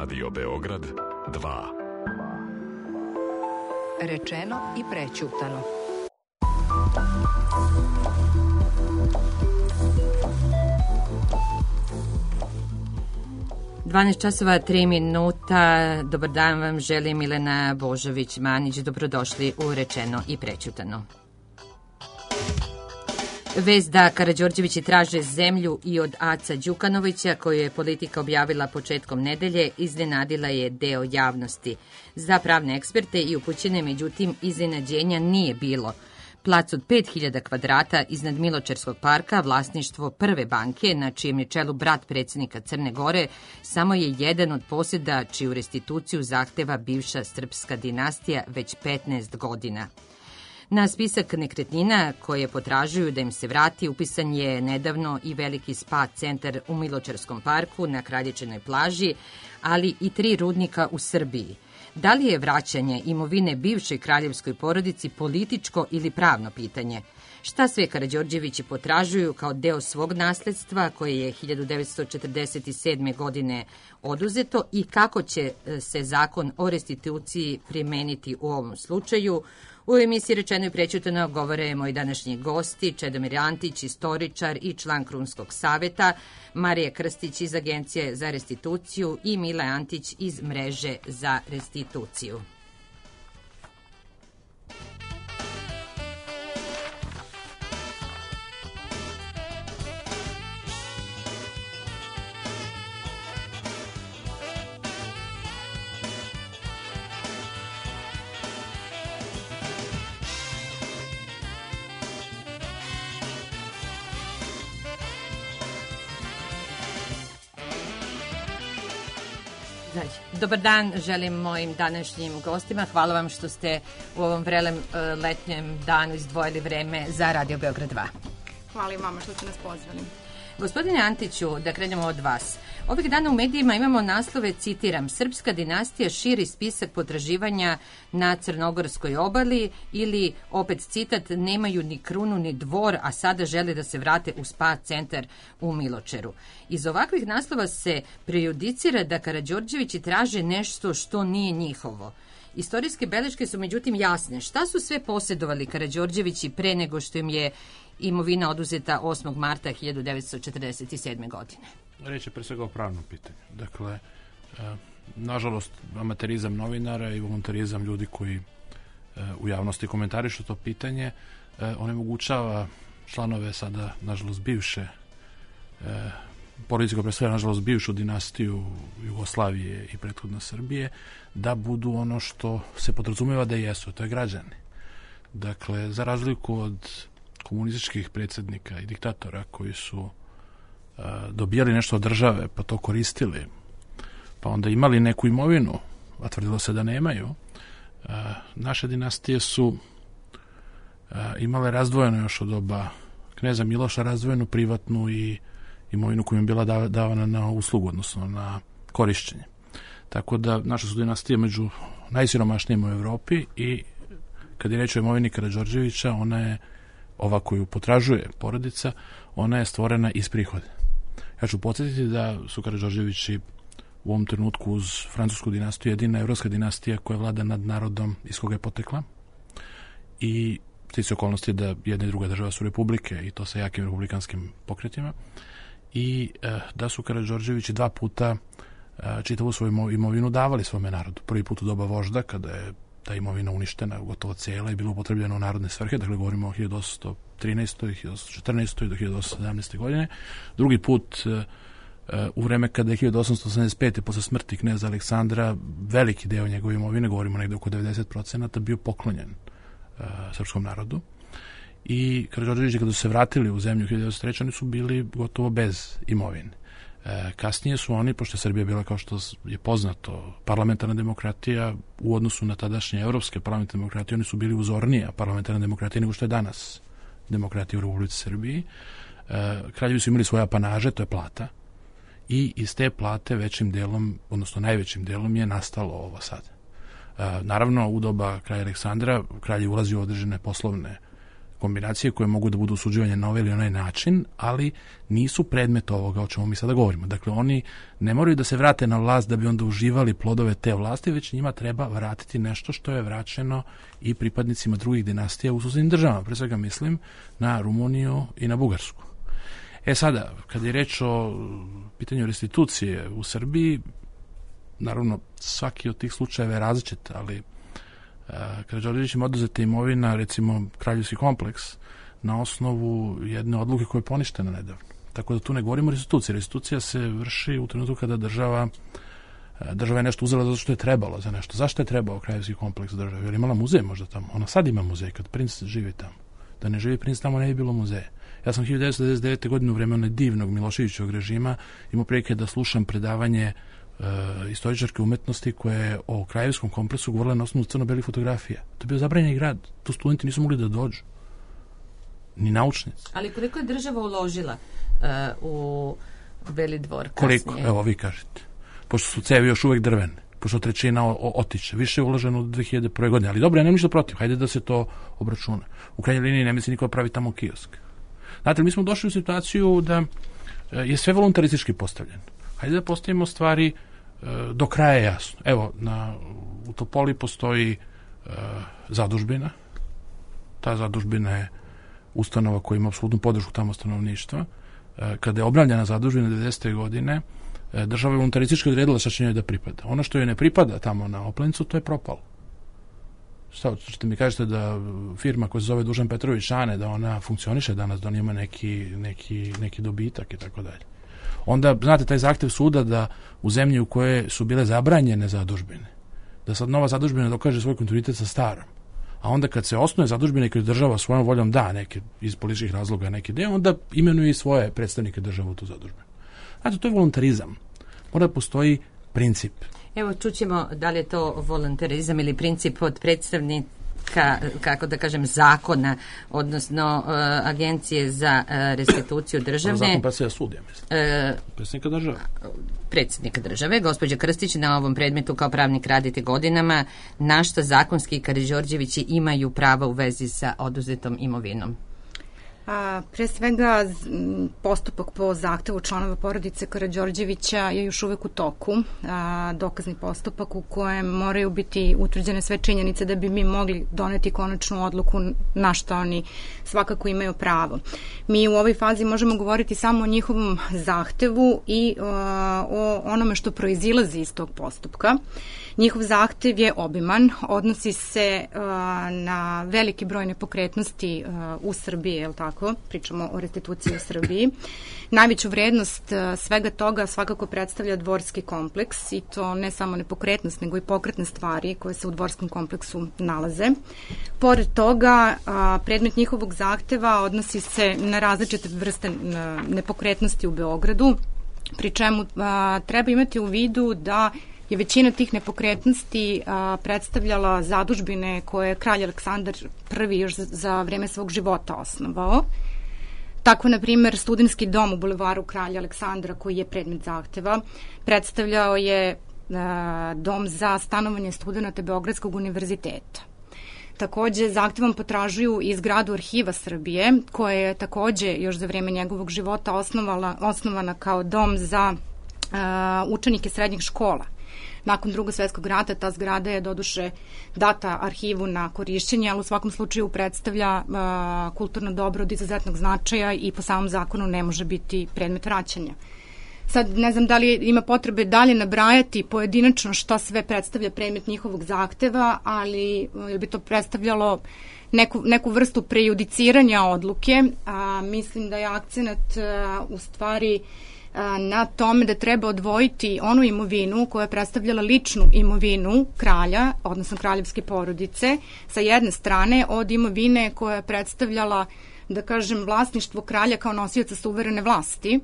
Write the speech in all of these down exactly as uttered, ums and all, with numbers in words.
Radio Beograd dva. Rečeno i prećutano. dvanaest časova tri minuta. Dobar dan vam želim, Milena Božović-Manić. Dobrodošli u Rečeno i prećutano. Vest da Karađorđevići traže zemlju i od Aca Đukanovića, koju je Politika objavila početkom nedelje, iznenadila je deo javnosti. Za pravne eksperte i upućene, međutim, iznenađenja nije bilo. Plac od pet hiljada kvadrata iznad Miločarskog parka, vlasništvo Prve banke, na čijem je čelu brat predsjednika Crne Gore, samo je jedan od posjeda čiju restituciju zahteva bivša srpska dinastija već petnaest godina. Na spisak nekretnina koje potražuju da im se vrati upisan je nedavno i veliki spa centar u Miločarskom parku na Kraljičanoj plaži, ali i tri rudnika u Srbiji. Da li je vraćanje imovine bivšoj kraljevskoj porodici političko ili pravno pitanje? Šta sve Karađorđevići potražuju kao deo svog nasledstva koje je hiljadu devetsto četrdeset sedme. godine oduzeto i kako će se zakon o restituciji primeniti u ovom slučaju? U emisiji Rečeno i prećutano govore moji današnji gosti, Čedomir Antić, istoričar i član Krunskog saveta, Marija Krstić iz Agencije za restituciju i Mile Antić iz Mreže za restituciju. Dobar dan želim mojim današnjim gostima. Hvala vam što ste u ovom vrelem letnjem danu izdvojili vreme za Radio Beograd dva. Hvala i vama što ste nas pozvali. Gospodine Antiću, da krenemo od vas. Ovih dana u medijima imamo naslove, citiram, Srpska dinastija širi spisak potraživanja na Crnogorskoj obali ili, opet citat, nemaju ni krunu ni dvor, a sada žele da se vrate u spa centar u Miločeru. Iz ovakvih naslova se prejudicira da Karađorđevići traže nešto što nije njihovo. Istorijske beleške su međutim jasne. Šta su sve posjedovali Karađorđevići pre nego što im je imovina oduzeta osmog marta hiljadu devetsto četrdeset sedme. godine? Reč je pre svega o pravnom pitanju. Dakle, e, nažalost, amaterizam novinara i voluntarizam ljudi koji e, u javnosti komentarišu to pitanje e, onemogućava članove sada, nažalost, bivše e, porodice koja predstavlja, nažalost, bivšu dinastiju Jugoslavije i prethodno Srbije, da budu ono što se podrazumeva da jesu, to je građani. Dakle, za razliku od komunističkih predsjednika i diktatora koji su a, dobijali nešto od države, pa to koristili, pa onda imali neku imovinu, a tvrdilo se da nemaju, a, naše dinastije su a, imale razdvojeno još od doba kneza Miloša, razdvojenu privatnu i imovinu koja im bila davana na uslugu, odnosno na korišćenje. Tako da naša su dinastije među najsiromašnijima u Evropi i kad je reč o imovini Karađorđevića, ona je ova koju potražuje porodica, ona je stvorena iz prihoda. Ja ću podsjetiti da su Karađorđevići u ovom trenutku uz francusku dinastiju jedina evropska dinastija koja vlada nad narodom iz koga je potekla i stiče okolnosti da jedna i druga država su republike i to sa jakim republikanskim pokretima i eh, da su Karađorđevići dva puta eh, čitavu svoju imovinu davali svome narodu. Prvi put u doba vožda kada je ta imovina uništena, gotovo cijela i bila upotrebljena u narodne svrhe, dakle govorimo o hiljadu osamsto trinaestoj. hiljadu osamsto četrnaestoj. do hiljadu osamsto sedamnaeste. godine. Drugi put uh, u vreme kada je hiljadu osamsto osamdeset pete. posle smrti kneza Aleksandra veliki deo njegove imovine, govorimo negde oko devedeset procenata, bio poklonjen uh, srpskom narodu. I Karađorđevići kada su se vratili u zemlju hiljadu devetsto treće. oni su bili gotovo bez imovine. E, kasnije su oni, pošto je Srbija bila, kao što je poznato, parlamentarna demokratija u odnosu na tadašnje evropske parlamentarne demokratije, oni su bili uzornija parlamentarna demokratija nego što je danas demokratija u Republici Srbiji. E, kraljevi su imali svoje apanaže, to je plata, i iz te plate većim delom, odnosno najvećim delom je nastalo ovo sad. E, naravno, u doba kralja Aleksandra kralj je ulazio u određene poslovne kombinacije koje mogu da budu osuđivanje na ovaj ili onaj način, ali nisu predmet ovoga o čemu mi sada govorimo. Dakle, oni ne moraju da se vrate na vlast da bi onda uživali plodove te vlasti, već njima treba vratiti nešto što je vraćeno i pripadnicima drugih dinastija u susednim državama. Pre svega mislim na Rumuniju i na Bugarsku. E sada, kad je reč o pitanju restitucije u Srbiji, naravno svaki od tih slučajeva je različit, ali Karađorđevićima oduzeta imovina, recimo Kraljevski kompleks, na osnovu jedne odluke koja je poništena nedavno. Tako da tu ne govorimo o restituciji. Restitucija se vrši u trenutku kada država država je nešto uzela zato što je trebalo za nešto. Zašto je trebao Kraljevski kompleks države? Jer imala muzej možda tamo. Ona sad ima muzej kad princ živi tamo. Da ne živi princ tamo ne bi bilo muzeja. Ja sam hiljadu devetsto devedeset devete. godine u vreme one divnog Miloševićevog režima imao prilike da slušam predavanje Uh, istoričarke umetnosti koja je o Kraljevskom kompleksu govorila na osnovu crno-belih fotografija. To je bio zabranjeni grad. Tu studenti nisu mogli da dođu. Ni naučnici. Ali koliko je država uložila uh, u Beli dvor kasnije? Koliko? Evo, vi kažete. Pošto su cevi još uvek drvene, pošto trećina otiče. Više je uloženo u dve hiljade prve. godine. Ali dobro, ja nemam ništa protiv. Hajde da se to obračuna. U krajnjoj liniji ne misli niko pravi tamo kiosk. Znate, mi smo došli u situaciju da je sve voluntaristički postavljeno. Hajde da postavimo stvari do kraja je jasno. Evo, na, u Topoli postoji e, zadužbina. Ta zadužbina je ustanova koja ima apsolutnu podršku tamo stanovništva. E, kada je obnavljena zadužbina devedesete. godine, e, država je voluntaristički odredila šta će njoj da pripada. Ono što joj ne pripada tamo na Oplencu, to je propalo. Šta, što mi kažete da firma koja se zove Dušan Petrović Ane, da ona funkcioniše danas, da ona ima neki, neki, neki dobitak i tako dalje. Onda, znate, taj zahtev suda da u zemlji u koje su bile zabranjene zadužbine, da sad nova zadužbina dokaže svoj kontinuitet sa starom, a onda kad se osnuje zadužbina i kad država svojom voljom da neke iz političkih razloga neke deo, onda imenuje i svoje predstavnike države u tu zadužbinu. Znate, to je voluntarizam. Mora da postoji princip. Evo, čućemo da li je to voluntarizam ili princip od predstavnika, kako da kažem, zakona, odnosno uh, agencije za uh, restituciju državne. Zakon predsjednika sudija, mislim. Uh, predsjednika države. Predsjednika države, gospođa Krstić, na ovom predmetu kao pravnik radite godinama. Na šta zakonski Karađorđevići imaju prava u vezi sa oduzetom imovinom? A, pre svega, postupak po zahtevu članova porodice Karađorđevića je još uvek u toku. A, dokazni postupak u kojem moraju biti utvrđene sve činjenice da bi mi mogli doneti konačnu odluku na što oni svakako imaju pravo. Mi u ovoj fazi možemo govoriti samo o njihovom zahtevu i a, o onome što proizilazi iz tog postupka. Njihov zahtev je obiman, odnosi se uh, na veliki broj nepokretnosti uh, u Srbiji, je li tako? Pričamo o restituciji u Srbiji. Najveću vrednost uh, svega toga svakako predstavlja dvorski kompleks i to ne samo nepokretnost, nego i pokretne stvari koje se u dvorskom kompleksu nalaze. Pored toga, uh, predmet njihovog zahteva odnosi se na različite vrste uh, nepokretnosti u Beogradu, pri čemu uh, treba imati u vidu da je većina tih nepokretnosti a, predstavljala zadužbine koje je kralj Aleksandar prvi još za, za vreme svog života osnovao. Tako, na primjer, studentski dom u bulevaru kralja Aleksandra, koji je predmet zahteva, predstavljao je a, dom za stanovanje studenta Beogradskog univerziteta. Takođe, zahtevom potražuju i zgradu Arhiva Srbije, koja je takođe još za vreme njegovog života osnovala, osnovana kao dom za a, učenike srednjih škola. Nakon Drugog svjetskog rata ta zgrada je doduše data arhivu na korišćenje, ali u svakom slučaju predstavlja uh, kulturno dobro od izuzetnog značaja i po samom zakonu ne može biti predmet vraćanja. Sad ne znam da li ima potrebe dalje nabrajati pojedinačno šta sve predstavlja predmet njihovog zahteva, ali uh, bi to predstavljalo neku, neku vrstu prejudiciranja odluke. A, mislim da je akcenat uh, u stvari na tome da treba odvojiti onu imovinu koja je predstavljala ličnu imovinu kralja, odnosno kraljevske porodice, sa jedne strane od imovine koja je predstavljala, da kažem, vlasništvo kralja kao nosioca suverene vlasti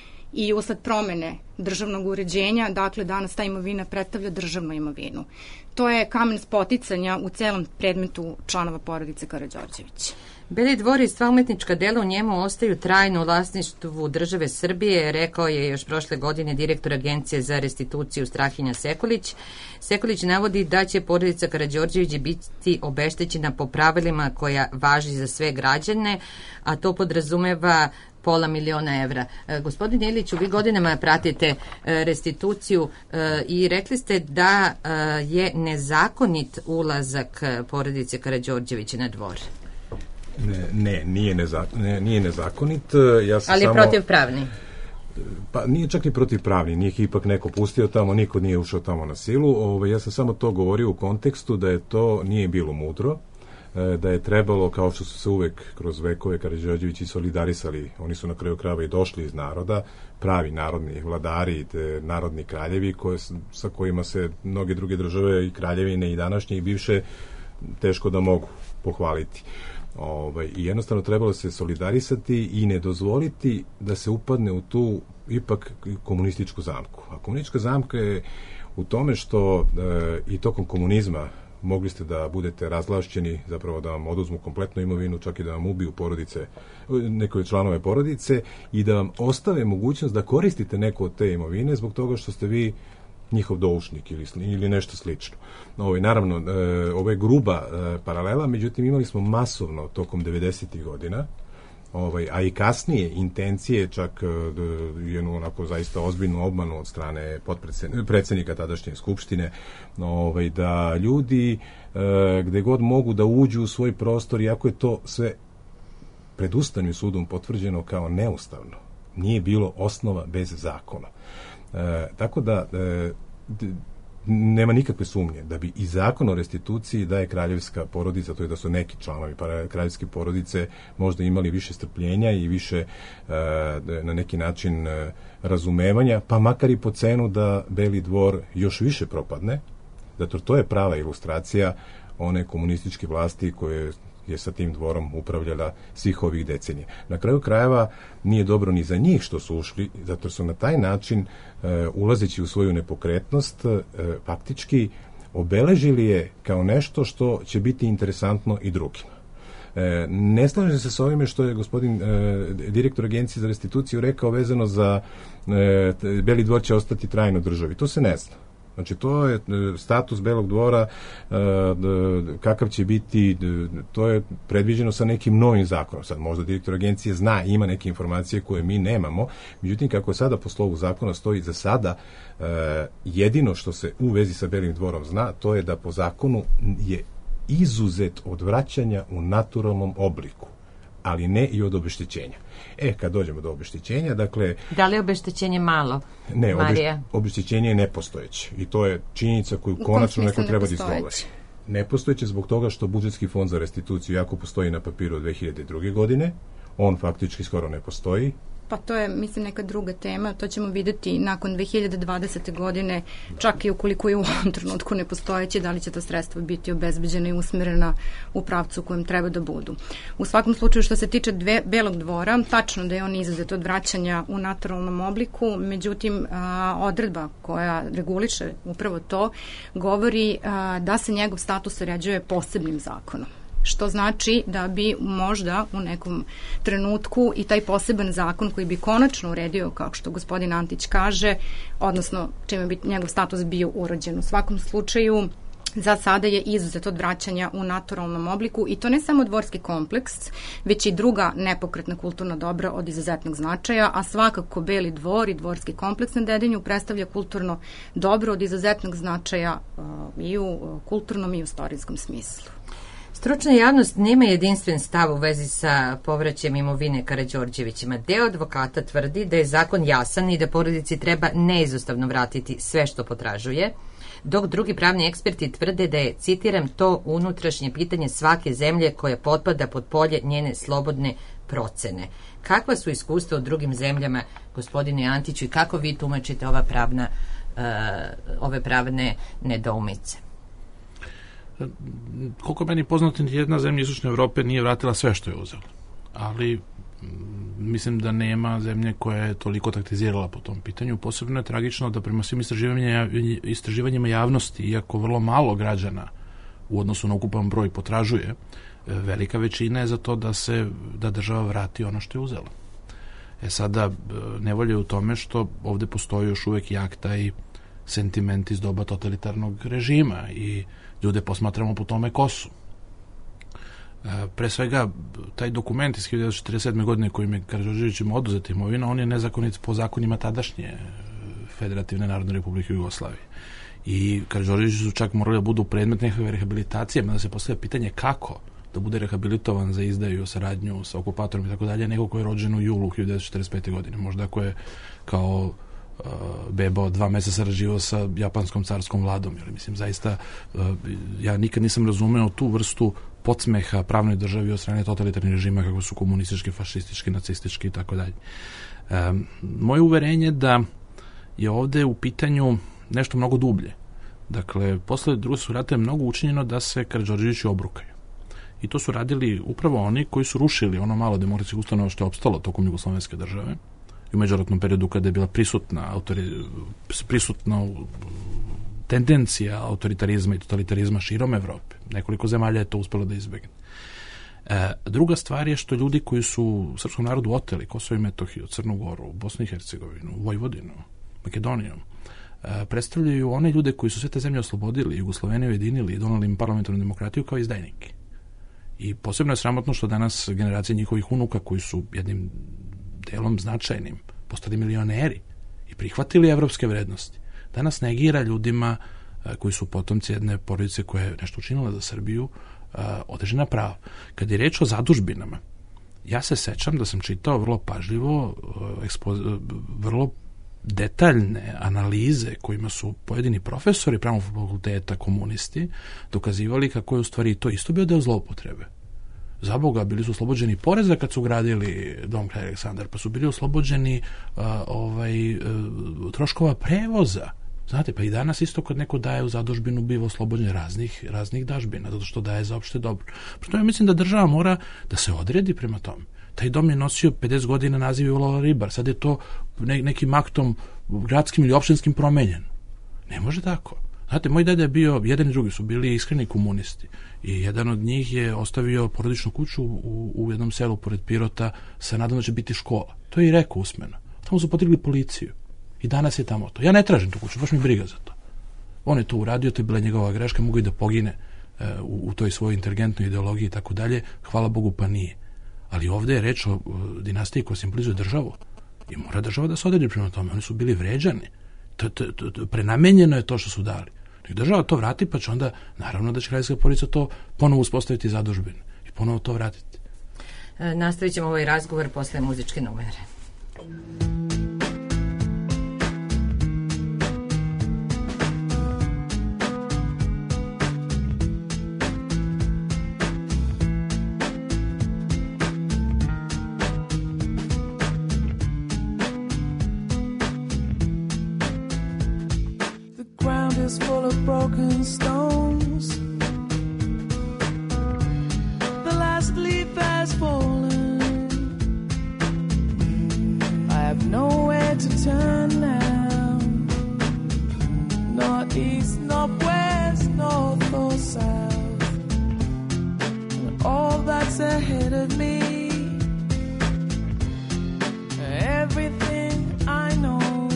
i usled promene državnog uređenja, dakle danas ta imovina predstavlja državnu imovinu. To je kamen spoticanja u celom predmetu članova porodice Karađorđević. Beli dvor i sva umetnička dela u njemu ostaju trajno u vlasništvu države Srbije, rekao je još prošle godine direktor Agencije za restituciju Strahinja Sekulić. Sekulić navodi da će porodica Karađorđević biti obeštećena po pravilima koja važi za sve građane, a to podrazumeva pola miliona evra. E, gospodin Iliću, vi godinama pratite e, restituciju e, i rekli ste da e, je nezakonit ulazak porodice Karađorđevića na dvor. Ne, ne, nije, neza, ne, nije nezakonit. Ja sam Ali je samo, protivpravni. Pa nije čak ni protivpravni, nije ipak neko pustio tamo, niko nije ušao tamo na silu. Ove, ja sam samo to govorio u kontekstu da je to nije bilo mudro, da je trebalo, kao što su se uvek kroz vekove Karađorđevići solidarisali, oni su na kraju krajeva i došli iz naroda, pravi narodni vladari, te narodni kraljevi koje, sa kojima se mnoge druge države i kraljevine i današnje i bivše teško da mogu pohvaliti. Ovaj, i jednostavno trebalo se solidarisati i ne dozvoliti da se upadne u tu ipak komunističku zamku. A komunistička zamka je u tome što e, i tokom komunizma mogli ste da budete razvlašćeni, zapravo da vam oduzmu kompletnu imovinu, čak i da vam ubiju porodice, neke članove porodice i da vam ostave mogućnost da koristite neku od te imovine zbog toga što ste vi njihov doušnik ili, ili nešto slično. Ovo je, naravno, e, ovo je gruba e, paralela, međutim imali smo masovno tokom devedesetih godina, ovaj, a i kasnije intencije, čak e, jednu onako zaista ozbiljnu obmanu od strane predsednika tadašnje skupštine, ovaj, da ljudi e, gde god mogu da uđu u svoj prostor, iako je to sve pred Ustavnim sudom potvrđeno kao neustavno, nije bilo osnova bez zakona. E, tako da e, d, nema nikakve sumnje da bi i zakon o restituciji da je kraljevska porodica, to je da su neki članovi kraljevske porodice možda imali više strpljenja i više e, na neki način e, razumevanja, pa makar i po cenu da Beli dvor još više propadne, zato to je prava ilustracija one komunističke vlasti koje je sa tim dvorom upravljala svih ovih decenija. Na kraju krajeva nije dobro ni za njih što su ušli, zato su na taj način, e, ulazeći u svoju nepokretnost, e, faktički obeležili je kao nešto što će biti interesantno i drugima. E, ne slažem se s ovime što je gospodin e, direktor Agencije za restituciju rekao vezano za e, Beli dvor će ostati trajno državi. To se ne zna. Znači, to je status Belog dvora, kakav će biti, to je predviđeno sa nekim novim zakonom. Sad, možda direktor agencije zna, ima neke informacije koje mi nemamo, međutim, kako je sada po slovu zakona stoji za sada, jedino što se u vezi sa Belim dvorom zna, to je da po zakonu je izuzet od vraćanja u naturalnom obliku, ali ne i od obeštećenja. E, kad dođemo do obeštećenja, dakle... Da li je obeštećenje malo, ne, Marija? Ne, obeštećenje je nepostojeće. I to je činjenica koju konačno neko treba da izgovori. Nepostojeće zbog toga što budžetski fond za restituciju jako postoji na papiru od dve hiljade druge. godine. On faktički skoro ne postoji. Pa to je, mislim, neka druga tema. To ćemo videti nakon dve hiljade dvadesete. godine, čak i ukoliko je u ovom trenutku nepostojeće, da li će ta sredstva biti obezbeđena i usmerena u pravcu u kojem treba da budu. U svakom slučaju, što se tiče dve, Belog dvora, tačno da je on izuzet od vraćanja u naturalnom obliku, međutim, a, odredba koja reguliše upravo to, govori a, da se njegov status uređuje posebnim zakonom. Što znači da bi možda u nekom trenutku i taj poseban zakon koji bi konačno uredio, kao što gospodin Antić kaže, odnosno čime bi njegov status bio urođen. U svakom slučaju, za sada je izuzet od vraćanja u naturalnom obliku i to ne samo dvorski kompleks, već i druga nepokretna kulturna dobra od izuzetnog značaja, a svakako Beli dvor i dvorski kompleks na Dedinju predstavlja kulturno dobro od izuzetnog značaja uh, i u kulturnom i u istorijskom smislu. Stručna javnost nema jedinstven stav u vezi sa povraćajem imovine Karađorđevićima. Deo advokata tvrdi da je zakon jasan i da porodici treba neizostavno vratiti sve što potražuje, dok drugi pravni eksperti tvrde da je, citiram, to unutrašnje pitanje svake zemlje koja potpada pod polje njene slobodne procene. Kakva su iskustva u drugim zemljama, gospodine Antiću, i kako vi tumačite ova pravna, uh, ove pravne nedoumice? Koliko meni poznato, jedna zemlja Istočne Evrope nije vratila sve što je uzela. Ali mislim da nema zemlje koja je toliko taktizirala po tom pitanju. Posebno je tragično da prema svim istraživanjima, istraživanjima javnosti, iako vrlo malo građana u odnosu na ukupan broj potražuje, velika većina je za to da se da država vrati ono što je uzela. E sada, nevolja je u tome što ovde postoji još uvek jak taj sentiment iz doba totalitarnog režima i ljude posmatramo po tome ko su. Pre svega, taj dokument iz hiljadu devetsto četrdeset sedme. godine kojim je Karađorđevićima oduzeta imovina, on je nezakonit po zakonima tadašnje Federativne Narodne Republike Jugoslavije. I Karađorđevići su čak morali da budu predmet nekakve rehabilitacije, da se postavlja pitanje kako da bude rehabilitovan za izdaju, saradnju sa okupatorom i tako dalje, nego ko je rođen u julu hiljadu devetsto četrdeset pete. godine. Možda ako je kao uh, beba od dva meseca sarađivao sa japanskom carskom vladom. Jer, mislim, zaista, uh, ja nikad nisam razumeo tu vrstu podsmeha pravnoj državi od strane totalitarnih režima kako su komunistički, fašistički, nacistički i tako dalje. Um, moje uverenje da je ovde u pitanju nešto mnogo dublje. Dakle, posle Drugog svjetskog rata je mnogo učinjeno da se Karađorđevići obrukaju. I to su radili upravo oni koji su rušili ono malo demokratskih ustanova što je opstalo tokom jugoslovenske države i u međuratnom periodu kada je bila prisutna, autori, prisutna tendencija autoritarizma i totalitarizma širom Evrope. Nekoliko zemalja je to uspelo da izbegne. E, druga stvar je što ljudi koji su srpskom narodu oteli Kosovo i Metohiju, Crnu Goru, Bosnu i Hercegovinu, Vojvodinu, Makedoniju, e, predstavljaju one ljude koji su sve te zemlje oslobodili, Jugosloveniju ujedinili i donali im parlamentarnu demokratiju kao izdajnike. I posebno je sramotno što danas generacije njihovih unuka koji su jednim delom značajnim postali milioneri i prihvatili evropske vrednosti, danas negira ljudima koji su potomci jedne porodice koja je nešto učinila za Srbiju određena prava. Kad je reč o zadužbinama, ja se sećam da sam čitao vrlo pažljivo, ekspo, vrlo detaljne analize kojima su pojedini profesori pravnog fakulteta, komunisti, dokazivali kako je u stvari to isto bio deo zloupotrebe. Za Boga, bili su oslobođeni poreza kad su gradili dom kralja Aleksandar, pa su bili oslobođeni uh, ovaj, uh, troškova prevoza. Znate, pa i danas isto kad neko daje u zadužbinu biva oslobođen raznih, raznih dažbina, zato što daje za opšte dobro. Proto ja mislim da država mora da se odredi prema tome. Taj dom je nosio pedeset godina naziv Jula Ribar, sad je to ne, nekim aktom gradskim ili opštinskim promenjen. Ne može tako. Znate, moj deda je bio, jedan i drugi su bili iskreni komunisti i jedan od njih je ostavio porodičnu kuću u, u jednom selu pored Pirota sa nadom da će biti škola. To je i rekao usmeno. Tamo su potigli policiju i danas je tamo to. Ja ne tražim tu kuću, baš mi briga za to. On je to uradio, to je bila njegova greška, mogu i da pogine e, u, u toj svojoj inteligentnoj ideologiji i tako dalje. Hvala Bogu pa nije. Ali ovde je reč o dinastiji koja simbolizuje državu i mora država da se odredi prema tome. Oni su bili vređani. To, to, to, prenamenjeno je to što su dali. Nek država to vrati, pa će onda, naravno da će kraljevska porodica to ponovo uspostaviti zadužbinu i ponovo to vratiti. E, nastavit ćemo ovaj razgovor posle muzičke numere. Full of broken stones. The last leaf has fallen. I have nowhere to turn now. Not east, not west, north or south. And all that's ahead of me, everything I know.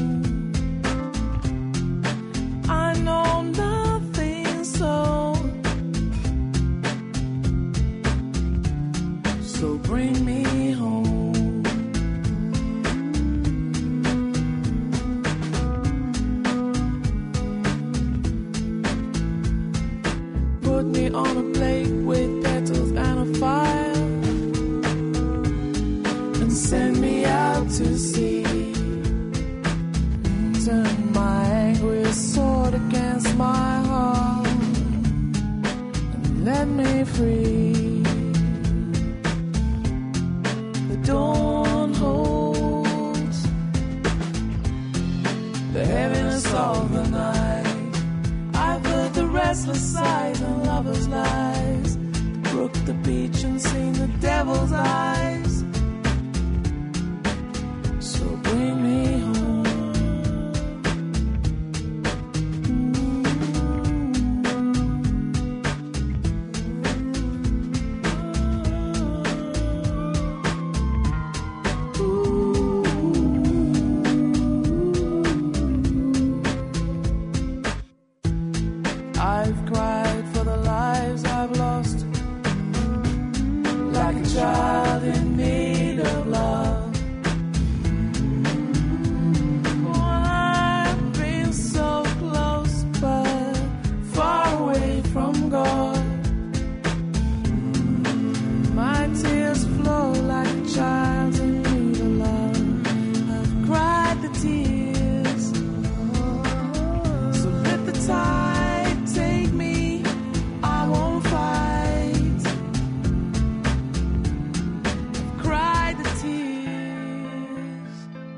Bring me home. Put me on a plate with petals and a fire, and send me out to sea. Turn my angry sword against my heart, and let me free. Dawn holds the heaviness of the night. I've heard the restless sighs and lovers' lies, brooked the beach and seen the devil's eyes. So bring me home. child in need of love. Oh, I've been so close but far away from God. My tears flow like a child's in need of love. I've cried the tears, so let the tide take me. I won't fight. I've cried the tears.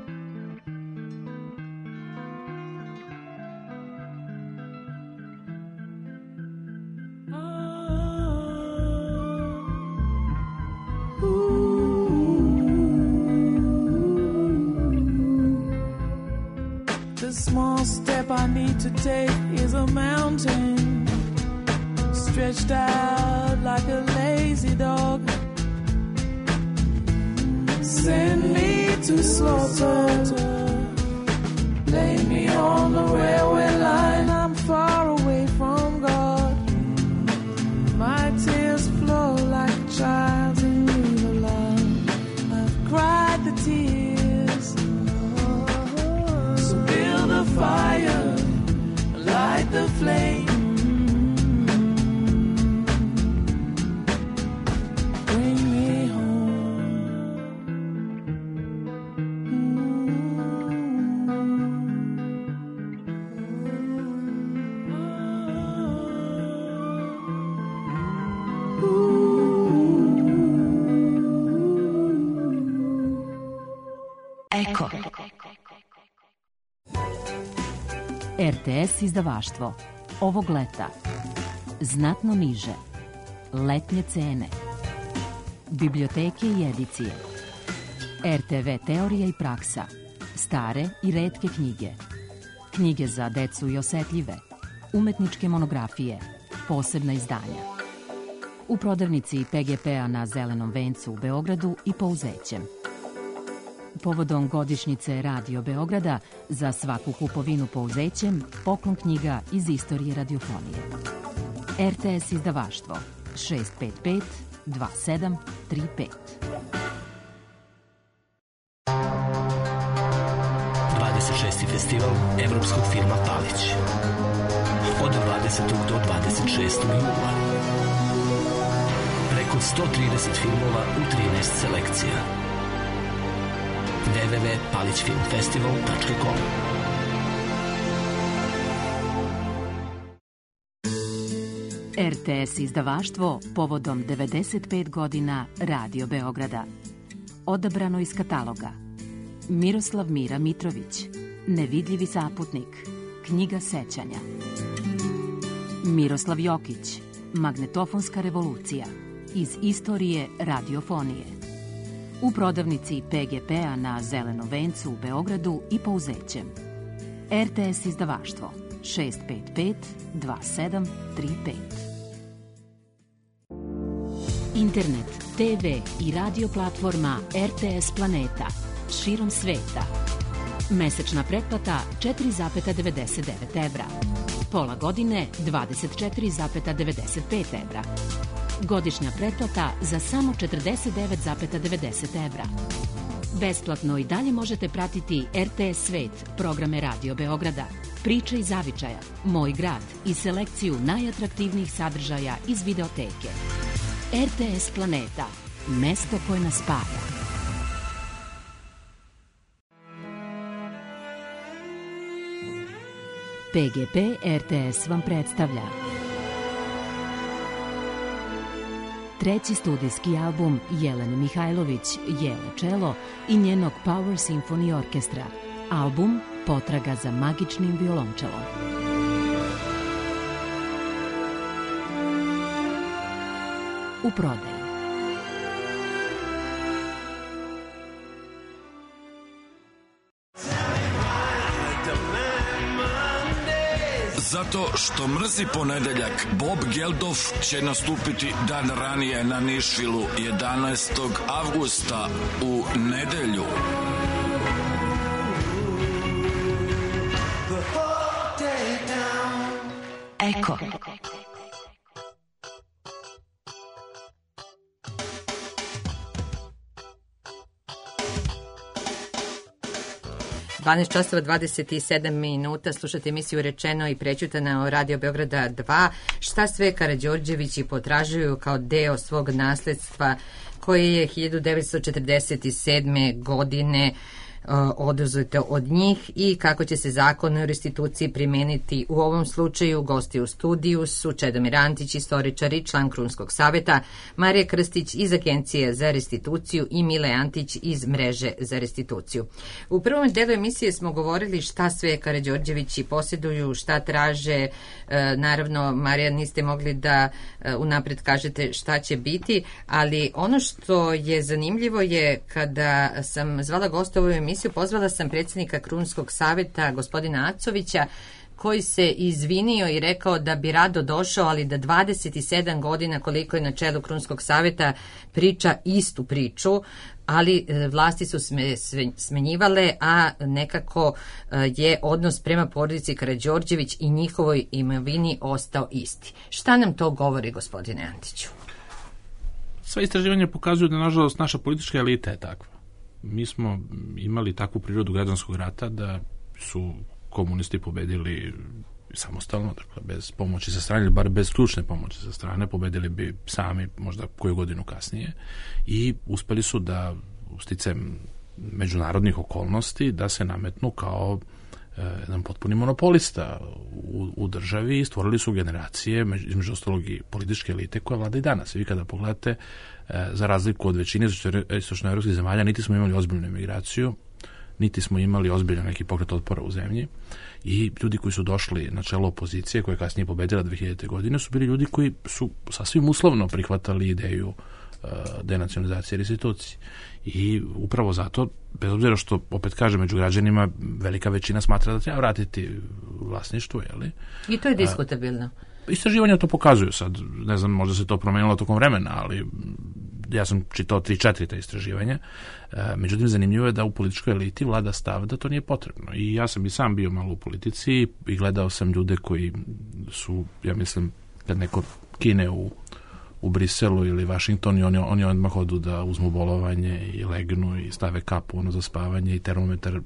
The small step I need to take is a mountain, stretched out like a lazy dog. Send me to slaughter, lay me on the railway line. I'm far away from God. My tears flow like a child's in need of love. I've cried the tears, so build a fire, light the flame. Bring me home. Eko. R T S izdavaštvo. Ovog leta. Znatno niže. Letnje cene. Biblioteke i edicije. R T V teorija i praksa. Stare i retke knjige. Knjige za decu i osetljive. Umetničke monografije. Posebna izdanja. U prodavnici P G P-a na Zelenom vencu u Beogradu i Pouzećem. Povodom godišnjice Radio Beograda za svaku kupovinu Pouzećem poklon knjiga iz istorije radiofonije. R T S izdavaštvo šest pet pet dva sedam tri pet. dvadeset šesti festival evropskog filma Palić. Od dvadesetog do dvadeset šestog jula. Preko sto trideset filmova u trinaest selekcija. w w w tačka palić film festival tačka com. R T S izdavaštvo povodom devedeset pet godina Radio Beograda. Odabrano iz kataloga: Miroslav Mira Mitrović, Nevidljivi saputnik, Knjiga sećanja. Miroslav Jokić, Magnetofonska revolucija, iz istorije radiofonije. U prodavnici P G P-a na Zelenom vencu u Beogradu i Pouzećem. R T S izdavaštvo šest pet pet dva sedam tri pet. Internet, T V i radio platforma R T S Planeta širom sveta. Mesečna pretplata četiri zarez devedeset devet evra. Pola godine dvadeset četiri zarez devedeset pet evra. Godišnja pretplata za samo četrdeset devet zarez devedeset evra. Besplatno i dalje možete pratiti R T S Svet, programe Radio Beograda, Priče iz zavičaja, Moj grad i selekciju najatraktivnijih sadržaja iz videoteke. R T S Planeta, mesto koje nas spaja. P G P R T S vam predstavlja treći studijski album Jelene Mihajlović, Jele Čelo i njenog Power Symphony Orkestra. Album Potraga za magičnim violončelom. U prodaji. Zato što mrzi ponedeljak, Bob Geldof će nastupiti dan ranije na Nišvilu jedanaestog avgusta u nedelju. Eko. dvanaest časova dvadeset sedam minuta, slušate emisiju Rečeno i prećutana o Radio Beograda dva. Šta sve Karađorđevići potražuju kao deo svog nasledstva koje je hiljadu devetsto četrdeset sedme godine oduzeto od njih i kako će se zakon o restituciji primeniti u ovom slučaju. Gosti u studiju su Čedomir Antić, istoričar i član Krunskog saveta, Marija Krstić iz Agencije za restituciju i Mile Antić iz Mreže za restituciju. U prvom delu emisije smo govorili šta sve Karađorđevići posjeduju, šta traže. Naravno, Marija, niste mogli da unapred kažete šta će biti, ali ono što je zanimljivo je kada sam zvala gosta u ovu emisiju, pozvala sam predsjednika Krunskog saveta, gospodina Acovića, koji se izvinio i rekao da bi rado došao, ali da dvadeset sedam godina koliko je na čelu Krunskog saveta priča istu priču, ali vlasti su smenjivale, a nekako je odnos prema porodici Karađorđević i njihovoj imovini ostao isti. Šta nam to govori, gospodine Antiću? Sva istraživanja pokazuju da, nažalost, naša politička elita je takva. Mi smo imali takvu prirodu građanskog rata da su komunisti pobedili samostalno, dakle bez pomoći sa strane, ili bar bez ključne pomoći sa strane, pobedili bi sami možda koju godinu kasnije i uspeli su da sticajem međunarodnih okolnosti da se nametnu kao e, jedan potpuni monopolista u, u državi i stvorili su generacije, između ostalog i političke elite koja vlada i danas. Vi kada pogledate, za razliku od većine istočnoevropskih zemalja, niti smo imali ozbiljnu emigraciju, niti smo imali ozbiljan neki pokret otpora u zemlji i ljudi koji su došli na čelo opozicije, koja je kasnije pobedila dve hiljadite. godine, su bili ljudi koji su sasvim uslovno prihvatali ideju uh, denacionalizacije i restitucije. I upravo zato, bez obzira što, opet kažem, među građanima velika većina smatra da treba vratiti vlasništvo, jeli? I to je diskutabilno. Uh, Istraživanja to pokazuju sad, ne znam, možda se to promenilo tokom vremena, ali ja sam čitao tri četiri ta istraživanja. E, međutim, zanimljivo je da u političkoj eliti vlada stav da to nije potrebno. I ja sam i sam bio malo u politici i gledao sam ljude koji su, ja mislim, kad neko kine u, u Briselu ili Vašingtonu, oni, oni odmah odu da uzmu bolovanje i legnu i stave kapu ono za spavanje i termometar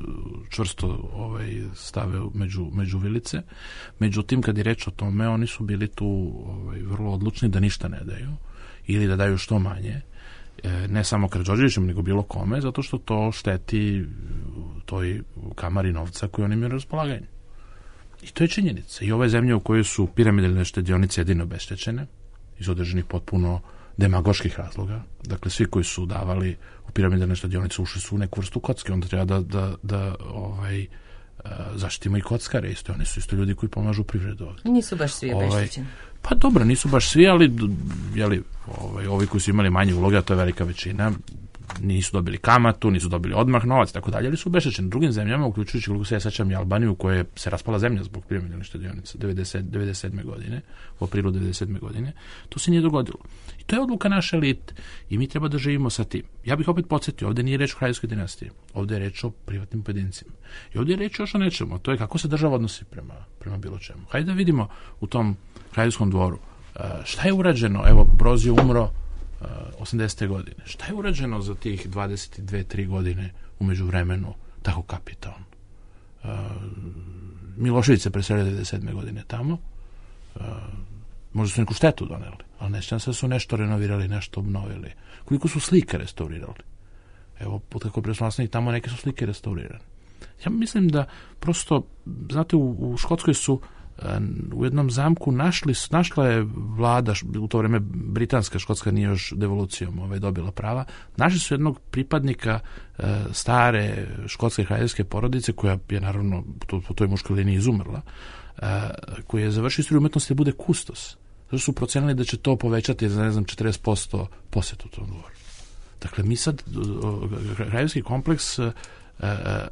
čvrsto ovaj, stave među, među vilice. Međutim, kad je reč o tome, oni su bili tu ovaj, vrlo odlučni da ništa ne daju ili da daju što manje. E, ne samo Karađorđevićem, nego bilo kome, zato što to šteti toj kamari novca koju oni imaju na raspolaganju. I to je činjenica. I ove zemlje u kojoj su piramidalne štedionice jedino obeštećene, iz određenih potpuno demagoških razloga. Dakle, svi koji su davali u piramidalne štedionice ušli su u neku vrstu kocke, onda treba da, da, da ovaj, zaštitimo i kockare isto. Oni su isto ljudi koji pomažu privredu. Nisu baš svi obeštećeni. Ovaj, pa dobro, nisu baš svi, ali jeli, ovaj, ovi koji su imali manje uloge, a to je velika većina, nisu dobili kamatu, nisu dobili odmah novac, tako dalje, ali su obeštećeni. Drugim zemljama, uključujući, koliko se ja sećam, i Albaniju, u kojoj se raspala zemlja zbog piramidalnih štedionica devedeset sedme. godine, u aprilu devedeset sedme. godine, to se nije dogodilo. I to je odluka naše elite i mi treba da živimo sa tim. Ja bih opet podsjetio, ovdje nije reč o kraljevskoj dinastiji, ovdje je reč o privatnim pojedincima. I ovdje je reč još o nečemu, to je kako se država odnosi prema, prema bilo čemu. Hajde da vidimo u tom kraljevskom dvoru šta je urađeno. Evo, Broz je umro osamdesete. godine. Šta je urađeno za tih dvadeset dve tri godine u međuvremenu tako kapitalno? Uh, Milošević se preselio devedeset sedme. godine tamo. Uh, možda su neku štetu doneli, ali nećem se su nešto renovirali, nešto obnovili. Koliko su slike restaurirali? Evo, put kako preslasnik tamo neke su slike restaurirane. Ja mislim da prosto, znate, u, u Škotskoj su u jednom zamku našli, našla je vlada, u to vreme britanska, Škotska nije još devolucijom ovaj, dobila prava, našli su jednog pripadnika e, stare škotske kraljevske porodice, koja je naravno to, po toj muškoj liniji izumrla, e, koji je završio istoriju umetnosti da bude kustos. Zato su procenili da će to povećati za, ne znam, četrdeset posto posjetu tom dvoru. Dakle, mi sad, kraljevski kompleks e, e,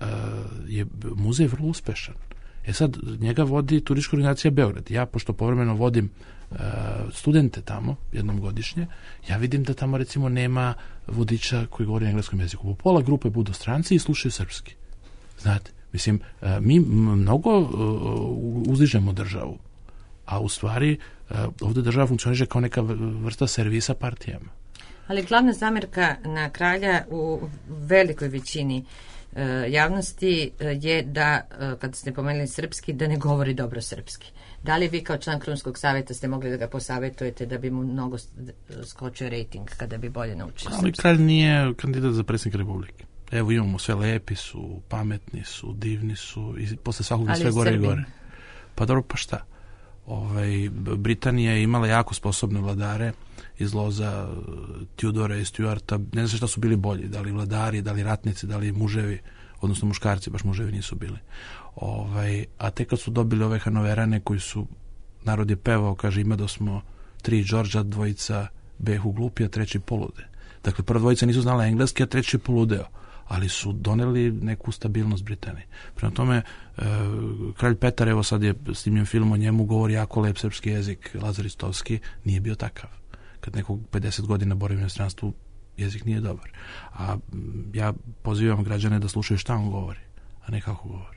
je muzej vrlo uspešan. E sad, njega vodi turistička organizacija Beograd. Ja, pošto povremeno vodim uh, studente tamo, jednom godišnje, ja vidim da tamo, recimo, nema vodiča koji govori na engleskom jeziku. Po pola grupe budu stranci i slušaju srpski. Znate, mislim, uh, mi mnogo uh, uzdižemo državu, a u stvari uh, ovdje država funkcioniše kao neka vrsta servisa partijama. Ali glavna zamerka na kralja u velikoj većini javnosti je da, kada ste pomenuli srpski, da ne govori dobro srpski. Da li vi kao član Krunskog savjeta ste mogli da ga posavetujete da bi mu mnogo skočio rejting kada bi bolje naučio ali srpski? kralj nije kandidat za predsjednik Republike. Evo imamo sve lepi su, pametni su, divni su i posle svakog sve gore Srbin. I gore. Pa dobro, pa šta? Ovaj, Britanija je imala jako sposobne vladare iz loza Tudora i Stuarta, ne znam šta su bili bolji, da li vladari, da li ratnici, da li muževi, odnosno muškarci, baš muževi nisu bili. Ovaj, a tek kad su dobili ove Hanoverane koji su, narod je pevao, kaže ima da smo tri Đorđa, dvojica behu glupi, a treći polude. Dakle, prva dvojica nisu znala engleski, a treći je poludeo, ali su doneli neku stabilnost Britanije. Prema tome, e, kralj Petar, evo sad je snimljen film o njemu, govori jako lep srpski jezik, Lazar Istovski, nije bio takav. Kad nekog pedeset godina boravim u inostranstvu, jezik nije dobar. A ja pozivam građane da slušaju šta on govori, a ne kako govori.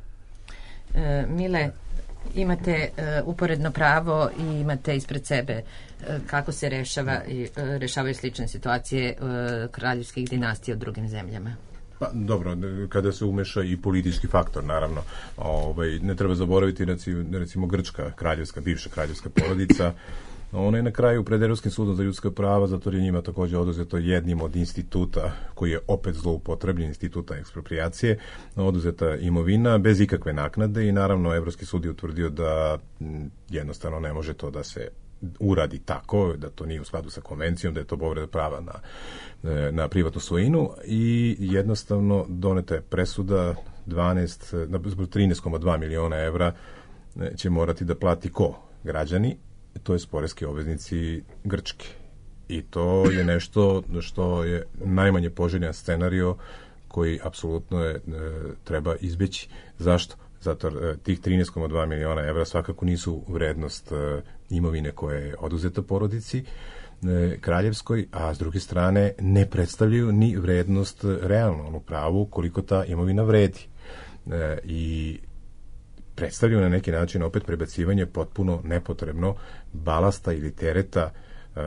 E, Mile, imate e, uporedno pravo i imate ispred sebe e, kako se rešava i, e, rešavaju slične situacije e, kraljevskih dinastija u drugim zemljama. Pa, dobro, kada se umeša i politički faktor, naravno, ovaj, ne treba zaboraviti recimo, recimo grčka kraljevska, bivša kraljevska porodica, ona je na kraju pred Evropskim sudom za ljudska prava, zato je njima također oduzeto jednim od instituta koji je opet zloupotrebljen, instituta eksproprijacije, oduzeta imovina bez ikakve naknade i naravno Evropski sud je utvrdio da m, jednostavno ne može to da se uradi tako, da to nije u skladu sa konvencijom, da je to povreda prava na, na privatnu svojinu i jednostavno doneta je presuda dvanaest, trinaest zarez dva miliona evra će morati da plati ko? Građani, to je poreski obveznici Grčke. I to je nešto što je najmanje poželjan scenario koji apsolutno je, e, treba izbeći. Zašto? Zato e, tih trinaest zarez dva miliona evra svakako nisu vrednost e, imovine koje je oduzeta porodici e, kraljevskoj, a s druge strane ne predstavljaju ni vrednost realno, onu pravu koliko ta imovina vredi. E, I predstavljaju na neki način opet prebacivanje potpuno nepotrebno balasta ili tereta e,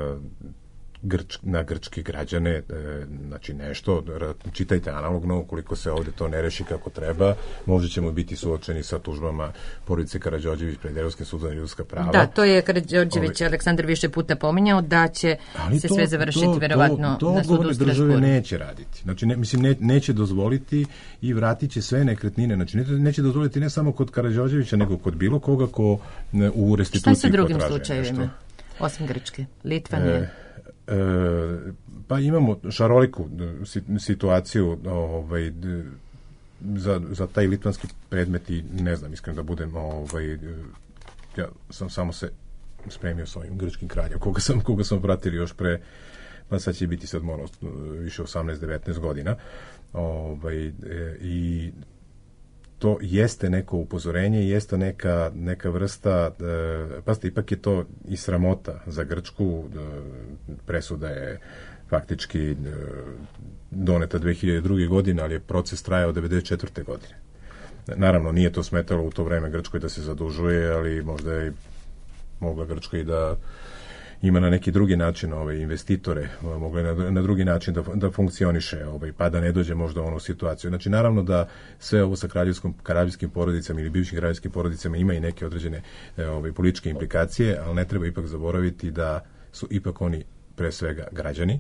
grč, na grčke građane, e, znači nešto, čitajte analogno, ukoliko se ovdje to ne reši kako treba, možda ćemo biti suočeni sa tužbama porodice Karađorđević pred Evropskim sudom za ljudska prava. Da, to je Karađorđević Ove, Aleksandar više puta pominjao, da će se to, sve završiti to, verovatno to, to na sudu u Strasburu. Države neće raditi. Znači, ne, mislim, ne, neće dozvoliti i vratit će sve nekretnine. Znači, ne, neće dozvoliti ne samo kod Karađorđevića, nego kod bilo koga ko ne, u restituciji. Šta je sa drugim slučajevima? Osim Grčke, Litvanije? E, E, pa imamo šaroliku situaciju ovaj, za, za taj litvanski predmet i ne znam, iskreno da budem ovaj, ja sam samo se spremio s ovim grčkim kraljem koga sam, koga sam pratili još pre, pa sad će biti sad malo više osamnaest devetnaest godina ovaj, e, i to jeste neko upozorenje, jeste neka, neka vrsta, e, pazite, ipak je to i sramota za Grčku, e, presuda je faktički e, doneta dve hiljade druge. godine, ali je proces trajao devedeset četvrte. godine. Naravno, nije to smetalo u to vreme Grčkoj da se zadužuje, ali možda je mogla Grčka i da ima na neki drugi način ove investitore, mogle na, na drugi način da, da funkcioniše, ovaj, pa da ne dođe možda u onu situaciju. Znači, naravno da sve ovo sa kraljevskom, kraljevskim porodicama ili bivšim kraljevskim porodicama ima i neke određene ovaj, političke implikacije, ali ne treba ipak zaboraviti da su ipak oni pre svega građani,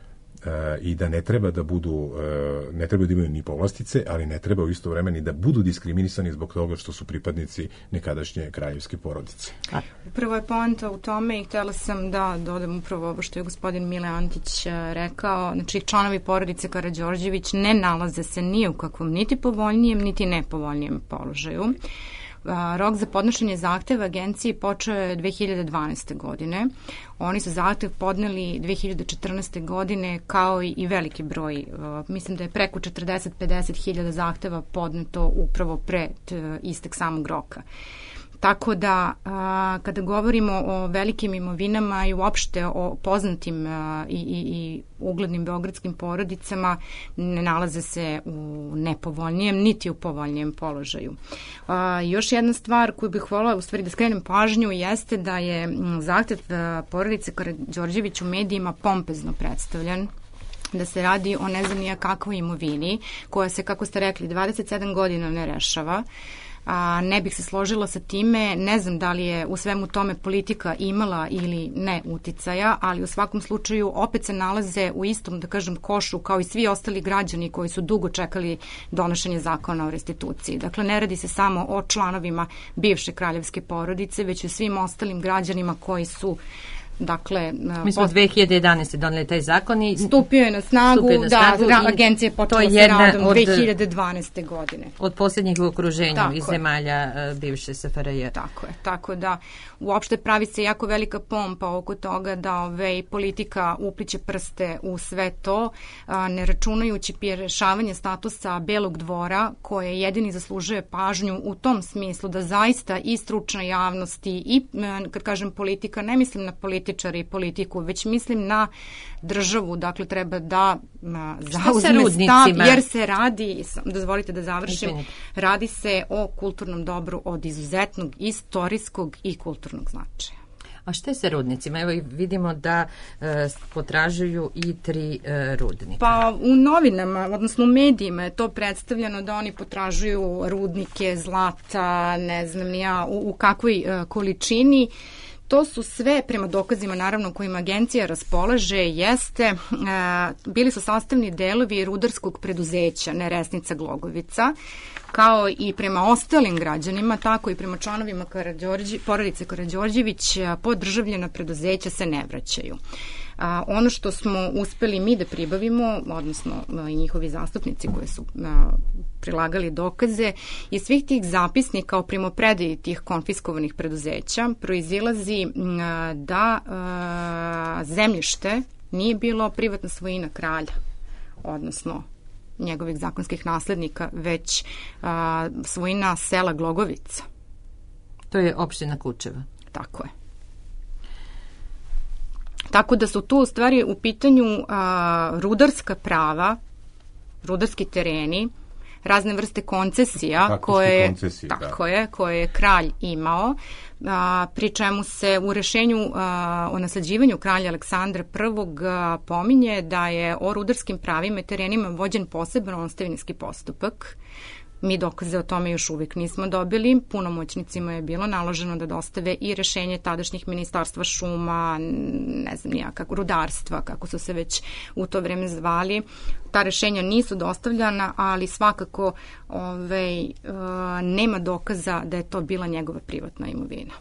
i da ne treba da budu, ne treba da imaju ni povlastice, ali ne treba u isto vreme ni da budu diskriminisani zbog toga što su pripadnici nekadašnje kraljevske porodice. Upravo je poanta u tome i htjela sam da dodam upravo ovo što je gospodin Mile Antić rekao. Znači, članovi porodice Karađorđević ne nalaze se ni u kakvom niti povoljnijem, niti nepovoljnijem položaju. Rok za podnošenje zahteva agenciji počeo je dve hiljade dvanaeste. godine. Oni su zahtev podneli dve hiljade četrnaeste. godine kao i veliki broj. Mislim da je preko četrdeset do pedeset hiljada zahteva podneto upravo pred istek samog roka. Tako da, a, kada govorimo o velikim imovinama i uopšte o poznatim a, i, i, i uglednim beogradskim porodicama, ne nalaze se u nepovoljnijem, niti u povoljnijem položaju. A, još jedna stvar koju bih voljela u stvari da skrenem pažnju jeste da je zahtev porodice Karađorđević u medijima pompezno predstavljen. da se radi o ne znam nija kakvoj imovini koja se, kako ste rekli, dvadeset sedam godina ne rešava. A, ne bih se složila sa time, ne znam da li je u svemu tome politika imala ili ne uticaja, ali u svakom slučaju opet se nalaze u istom, da kažem, košu kao i svi ostali građani koji su dugo čekali donošenje zakona o restituciji. Dakle, ne radi se samo o članovima bivše kraljevske porodice, već i o svim ostalim građanima koji su Dakle, mi smo dve hiljade jedanaeste doneli taj zakon i stupio je na snagu, je na snagu da, agencija je počela sa radom od, dve hiljade dvanaeste. godine. Od posljednjih u okruženju tako iz je. zemalja uh, bivše S F R J. Tako je, tako da uopšte pravi se jako velika pompa oko toga da ove, politika upliće prste u sve to, a, ne računajući rešavanje statusa Belog dvora, koje jedini zaslužuje pažnju u tom smislu da zaista i stručna javnosti i, kad kažem politika, ne mislim na politiku i politiku, već mislim na državu, dakle treba da a, zauzme stav, jer se radi, dozvolite da završim, Izvinite. radi se o kulturnom dobru od izuzetnog istorijskog i kulturnog značaja. A šta je sa rudnicima? Evo vidimo da e, potražuju i tri e, rudnika. Pa u novinama, odnosno u medijima je to predstavljeno da oni potražuju rudnike, zlata, ne znam ni ja, u, u kakvoj e, količini. To su sve, prema dokazima naravno kojima agencija raspolaže, jeste, e, bili su sastavni delovi rudarskog preduzeća Neresnica Glogovica, kao i prema ostalim građanima, tako i prema članovima Karađorđe, porodice Karađorđević, podržavljena preduzeća se ne vraćaju. A, ono što smo uspeli mi da pribavimo, odnosno a, i njihovi zastupnici koji su a, prilagali dokaze, iz svih tih zapisnika o primopredaji tih konfiskovanih preduzeća proizilazi a, da a, zemljište nije bilo privatna svojina kralja, odnosno njegovih zakonskih naslednika, već a, svojina sela Glogovica. To je opština Kučeva. Tako je. Tako da su tu u stvari u pitanju a, rudarska prava, rudarski tereni, razne vrste koncesija Taktički koje, koncesije, tako da. je, koje je kralj imao, a, pri čemu se u rešenju a, o nasleđivanju kralja Aleksandra prvog. A, pominje da je o rudarskim pravima i terenima vođen poseban ostavinski postupak. Mi dokaze o tome još uvijek nismo dobili. Punomoćnicima je bilo naloženo da dostave i rešenje tadašnjih ministarstva šuma, ne znam nija, kako, rudarstva, kako su se već u to vreme zvali. Ta rešenja nisu dostavljana, ali svakako ovaj, uh, nema dokaza da je to bila njegova privatna imovina.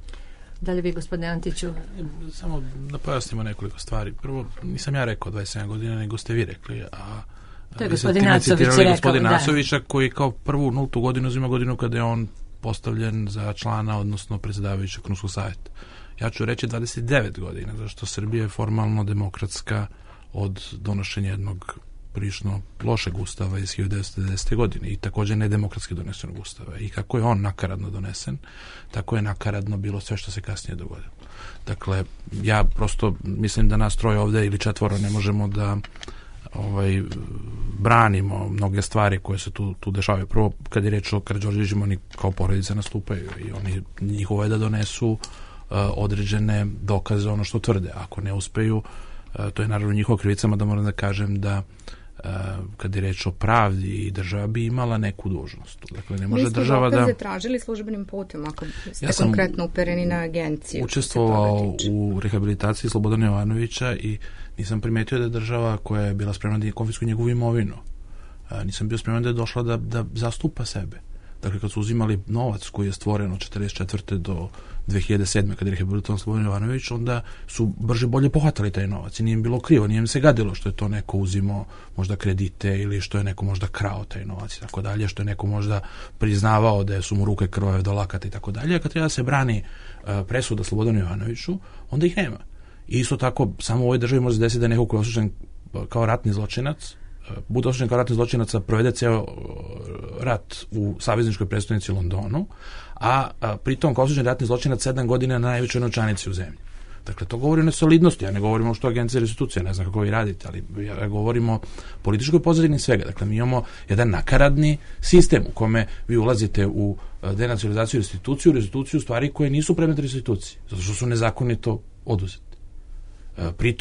Da li vi, gospodine Antiću? Samo da pojasnimo nekoliko stvari. Prvo, nisam ja rekao dvadeset sedam godina, nego ste vi rekli, a to je gospodin Asović rekao. Gospodin Asovića koji kao prvu nultu godinu uzima godinu kada je on postavljen za člana, odnosno predsjedavajućeg Krunskog savjeta. Ja ću reći dvadeset devet godina, zašto Srbija je formalno demokratska od donošenja jednog prilično lošeg ustava iz hiljadu devetsto dedesete. godine i također nedemokratski donesenog ustava. I kako je on nakaradno donesen, tako je nakaradno bilo sve što se kasnije dogodilo. Dakle, ja prosto mislim da nas troje ovdje ili četvoro ne možemo da ovaj, branimo mnoge stvari koje se tu, tu dešavaju. Prvo, kad je reč o Karađorđevićima, oni kao porodice nastupaju i oni, njihovo je da donesu uh, određene dokaze ono što tvrde. Ako ne uspeju, uh, to je naravno njihova krivicama, da moram da kažem da uh, kad je reč o pravdi i država bi imala neku dužnost. Dakle, ne može država da... Vi ste dokaze tražili službenim putem, ako ste ja konkretno upereni na agenciju. Učestvovao u rehabilitaciji Slobodana Jovanovića i nisam primetio da je država koja je bila spremna da konfiskuje njegovu imovinu. A, nisam bio spreman da je došla da, da zastupa sebe. Dakle, kad su uzimali novac koji je stvoren od četrdeset četvrte do dve hiljade sedme kad je rehabilitovan Slobodan Jovanović, onda su brže bolje pohvatali taj novac i nije im bilo krivo, nije im se gadilo što je to neko uzimao možda kredite ili što je neko možda krao taj novac i tako dalje, što je neko možda priznavao da su mu ruke krvave do lakata i tako dalje. A kad treba da se brani uh, presuda Slobodanu Jovanoviću, onda ih nema. I isto tako, samo u ovoj državi može se desiti da neko ko je osuđen kao ratni zločinac, bude osuđen kao ratni zločinac, provede ceo rat u savezničkoj predstavnici u Londonu, a, a pritom kao osuđen ratni zločinac sedam godina na najvećoj novčanici u zemlji. Dakle, to govori o nesolidnosti, ja ne govorimo što agencija restitucija, ne znam kako vi radite, ali ja govorimo o političkoj pozadini svega. Dakle, mi imamo jedan nakaradni sistem u kome vi ulazite u denacionalizaciju i restituciju, restituciju stvari koje nisu predmet restitucije, zato što su nezakonito oduzete. Pritom,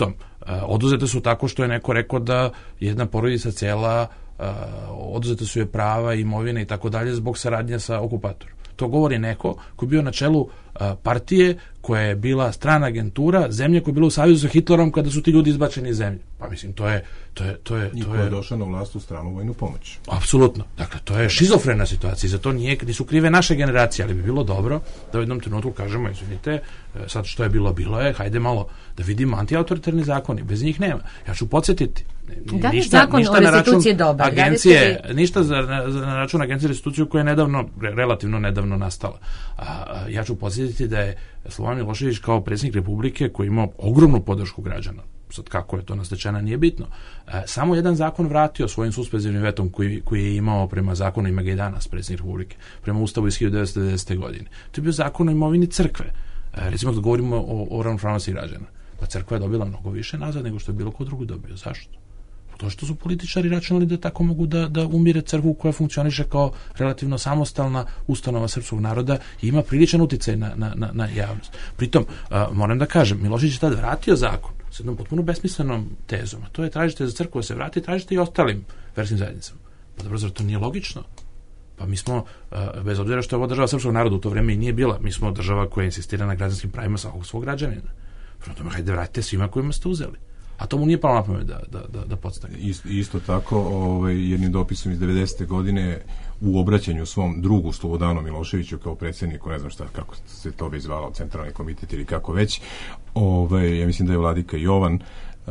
oduzete su tako što je neko rekao da jedna porodica cela, oduzete su je prava, imovine i tako dalje zbog saradnje sa okupatorom. To govori neko koji je bio na čelu partije koja je bila strana agentura zemlje koja je bila u savjezu sa Hitlerom kada su ti ljudi izbačeni iz zemlje. Pa mislim, to je... To je, to je, I to koja je je došla na vlast u stranu vojnu pomoć. Apsolutno. Dakle, to je šizofrena situacija. Za to nije, nisu krive naše generacije, ali bi bilo dobro da u jednom trenutku kažemo, izvinite, sad što je bilo, bilo je, hajde malo da vidimo antiautoritarni zakoni. Bez njih nema. Ja ću podsjetiti. Da li zakon o restituciji je dobar? Agencije, li... Ništa za, za, na račun agencije restituciju koja je nedavno, relativno nedavno nastala. A, a, ja ću podsjetiti da je Slobodan Milošević kao predsjednik Republike koji ima ogromnu podršku građana, sad kako je to nasleđena nije bitno, e, samo jedan zakon vratio svojim suspenzivnim vetom koji, koji je imao prema zakonu ima ga i danas predsjednik Republike, prema Ustavu iz hiljadu devetsto devedesete. godine. To je bio zakon o imovini crkve. E, recimo kad govorimo o, o ravnopravnosti građana. Pa crkva je dobila mnogo više nazad nego što je bilo ko drugi dobio. Zašto? To što su političari računali da tako mogu da, da umire crkvu koja funkcioniše kao relativno samostalna ustanova srpskog naroda i ima priličan uticaj na, na, na, na javnost. Pritom, a, moram da kažem, Milošević je tada vratio zakon s jednom potpuno besmislenom tezom, a to je tražite za crkvu da se vrati, tražite i ostalim verskim zajednicama. Pa dobro, zar to nije logično? Pa mi smo, a, bez obzira što je ovo država srpskog naroda u to vreme i nije bila, mi smo država koja insistira na građanskim pravima svakog svog građanina. Prema tome, hajde vratite svima kojima ste uzeli. A to mu nije palo na pamet da, da, da, da podstane. Isto, isto tako, ovaj, jednim dopisom iz devedesete. godine u obraćanju svom drugu Slobodanu Miloševiću kao predsjedniku, ne znam šta, kako se to bi zvalo, centralni komitet ili kako već, ovaj, ja mislim da je vladika Jovan uh,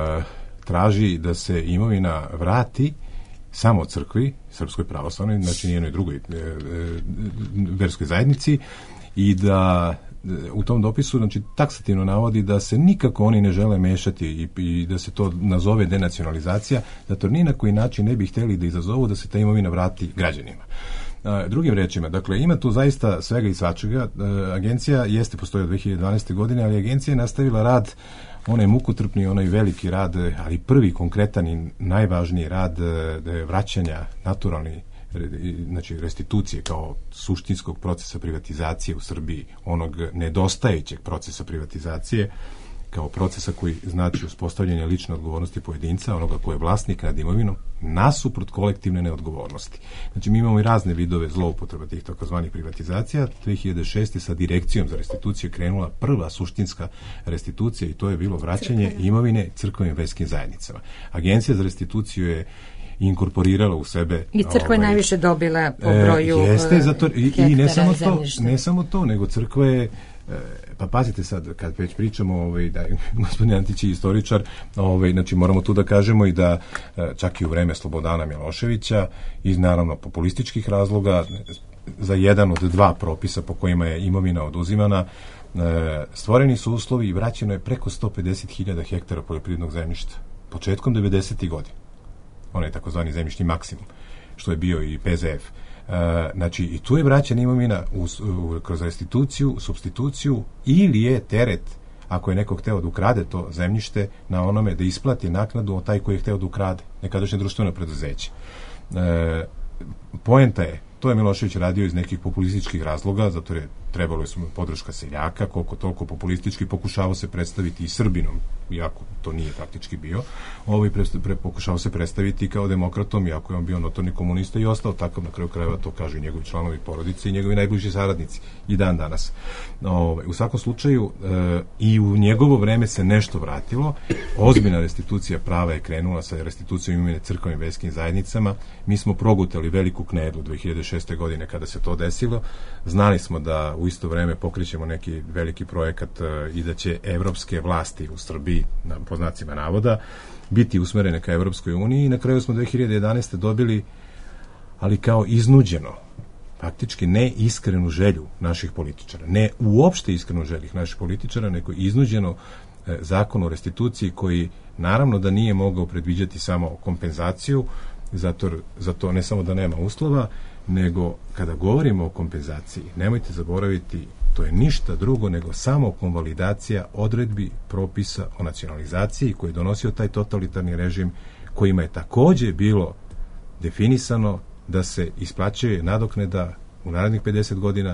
traži da se imovina vrati samo crkvi, Srpskoj pravoslavnoj, znači nijednoj drugoj e, e, verskoj zajednici, i da u tom dopisu, znači, taksativno navodi da se nikako oni ne žele mešati i, i da se to nazove denacionalizacija, da to ni na koji način ne bi htjeli da izazovu da se ta imovina vrati građanima. A, drugim rečima, dakle, ima tu zaista svega i svačega. A, agencija jeste postoji od dve hiljade dvanaeste. godine, ali agencija je nastavila rad, onaj mukotrpni, onaj veliki rad, ali prvi konkretan i najvažniji rad vraćanja naturalni, znači restitucije kao suštinskog procesa privatizacije u Srbiji, onog nedostajećeg procesa privatizacije, kao procesa koji znači uspostavljanje lične odgovornosti pojedinca, onoga ko je vlasnik nad imovinom, nasuprot kolektivne neodgovornosti. Znači, mi imamo i razne vidove zloupotreba tih takozvanih privatizacija. dve hiljade šeste. sa direkcijom za restituciju krenula prva suštinska restitucija i to je bilo vraćanje Crkvene. imovine crkvenim verskim zajednicama. Agencija za restituciju je inkorporirala u sebe... I crkva je ovaj, najviše dobila po broju e, jeste, zato, i, i ne samo to, ne samo to, nego crkva je, pa pazite sad, kad već pričamo, ovaj, da gospodin Antić je istoričar, ovaj, znači moramo tu da kažemo i da čak i u vreme Slobodana Miloševića, iz naravno populističkih razloga, za jedan od dva propisa po kojima je imovina oduzimana, stvoreni su uslovi i vraćeno je preko sto pedeset hiljada hektara poljoprivrednog zemljišta početkom devedesetih godina. Onaj takozvani zemljišni maksimum, što je bio i P Z F. Uh, znači, i tu je vraćena imovina u, u, kroz restituciju, substituciju, ili je teret, ako je neko hteo da ukrade to zemljište, na onome da isplati naknadu od taj koji je hteo da ukrade, nekadašnje društveno preduzeće. Uh, poenta je, to je Milošević radio iz nekih populističkih razloga, zato je trebalo je su podrška seljaka, koliko toliko populistički, pokušavao se predstaviti i Srbinom, iako to nije praktički bio, ovaj pre, pre, pokušavao se predstaviti kao demokratom, iako je on bio notorni komunista i ostao takav, na kraju krajeva to kažu i njegovi članovi porodice i njegovi najbliži saradnici i dan danas. Ovaj, u svakom slučaju e, i u njegovo vreme se nešto vratilo, ozbiljna restitucija prava je krenula sa restitucijom imovine crkvenim verskim zajednicama. Mi smo progutali veliku knedlu dve hiljade šeste. godine kada se to desilo. Znali smo da u isto vreme pokrećemo neki veliki projekat uh, i da će evropske vlasti u Srbiji, na, po znacima navoda, biti usmerene ka Evropskoj uniji i na kraju smo dve hiljade jedanaeste. dobili, ali kao iznuđeno, faktički ne iskrenu želju naših političara, ne uopšte iskrenu želju naših političara, nego iznuđeno eh, zakon o restituciji koji naravno da nije mogao predviđati samo kompenzaciju, zato, zato ne samo da nema uslova, nego kada govorimo o kompenzaciji, nemojte zaboraviti, to je ništa drugo nego samo konvalidacija odredbi propisa o nacionalizaciji koji je donosio taj totalitarni režim, kojima je takođe bilo definisano da se isplaćuje nadoknada u narednih pedeset godina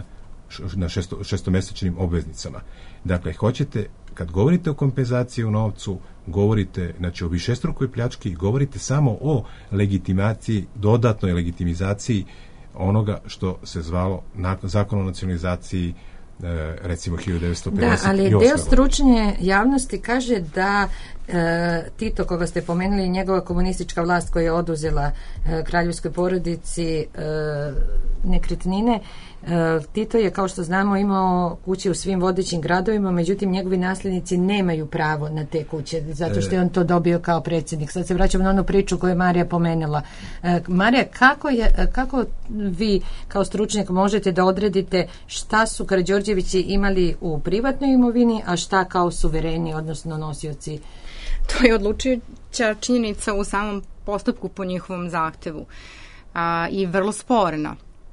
na šesto, šestomesečnim obveznicama. Dakle, hoćete, kad govorite o kompenzaciji u novcu, govorite, znači, o višestrukoj pljački, govorite samo o legitimaciji, dodatnoj legitimizaciji onoga što se zvalo zakon o nacionalizaciji, recimo hiljadu devetsto pedeset osme. Da, ali deo stručne javnosti kaže da e, Tito, koga ste pomenuli, njegova komunistička vlast koja je oduzela e, kraljevskoj porodici e, nekretnine, e, Tito je, kao što znamo, imao kuće u svim vodećim gradovima, međutim njegovi nasljednici nemaju pravo na te kuće, zato što je on to dobio kao predsjednik. Sad se vraćamo na onu priču koju je Marija pomenula. E, Marija, kako, je, kako vi kao stručnjak možete da odredite šta su Karađorđevići imali u privatnoj imovini, a šta kao suvereni, odnosno nosioci? To je odlučujuća činjenica u samom postupku po njihovom zahtevu a, i vrlo sporna.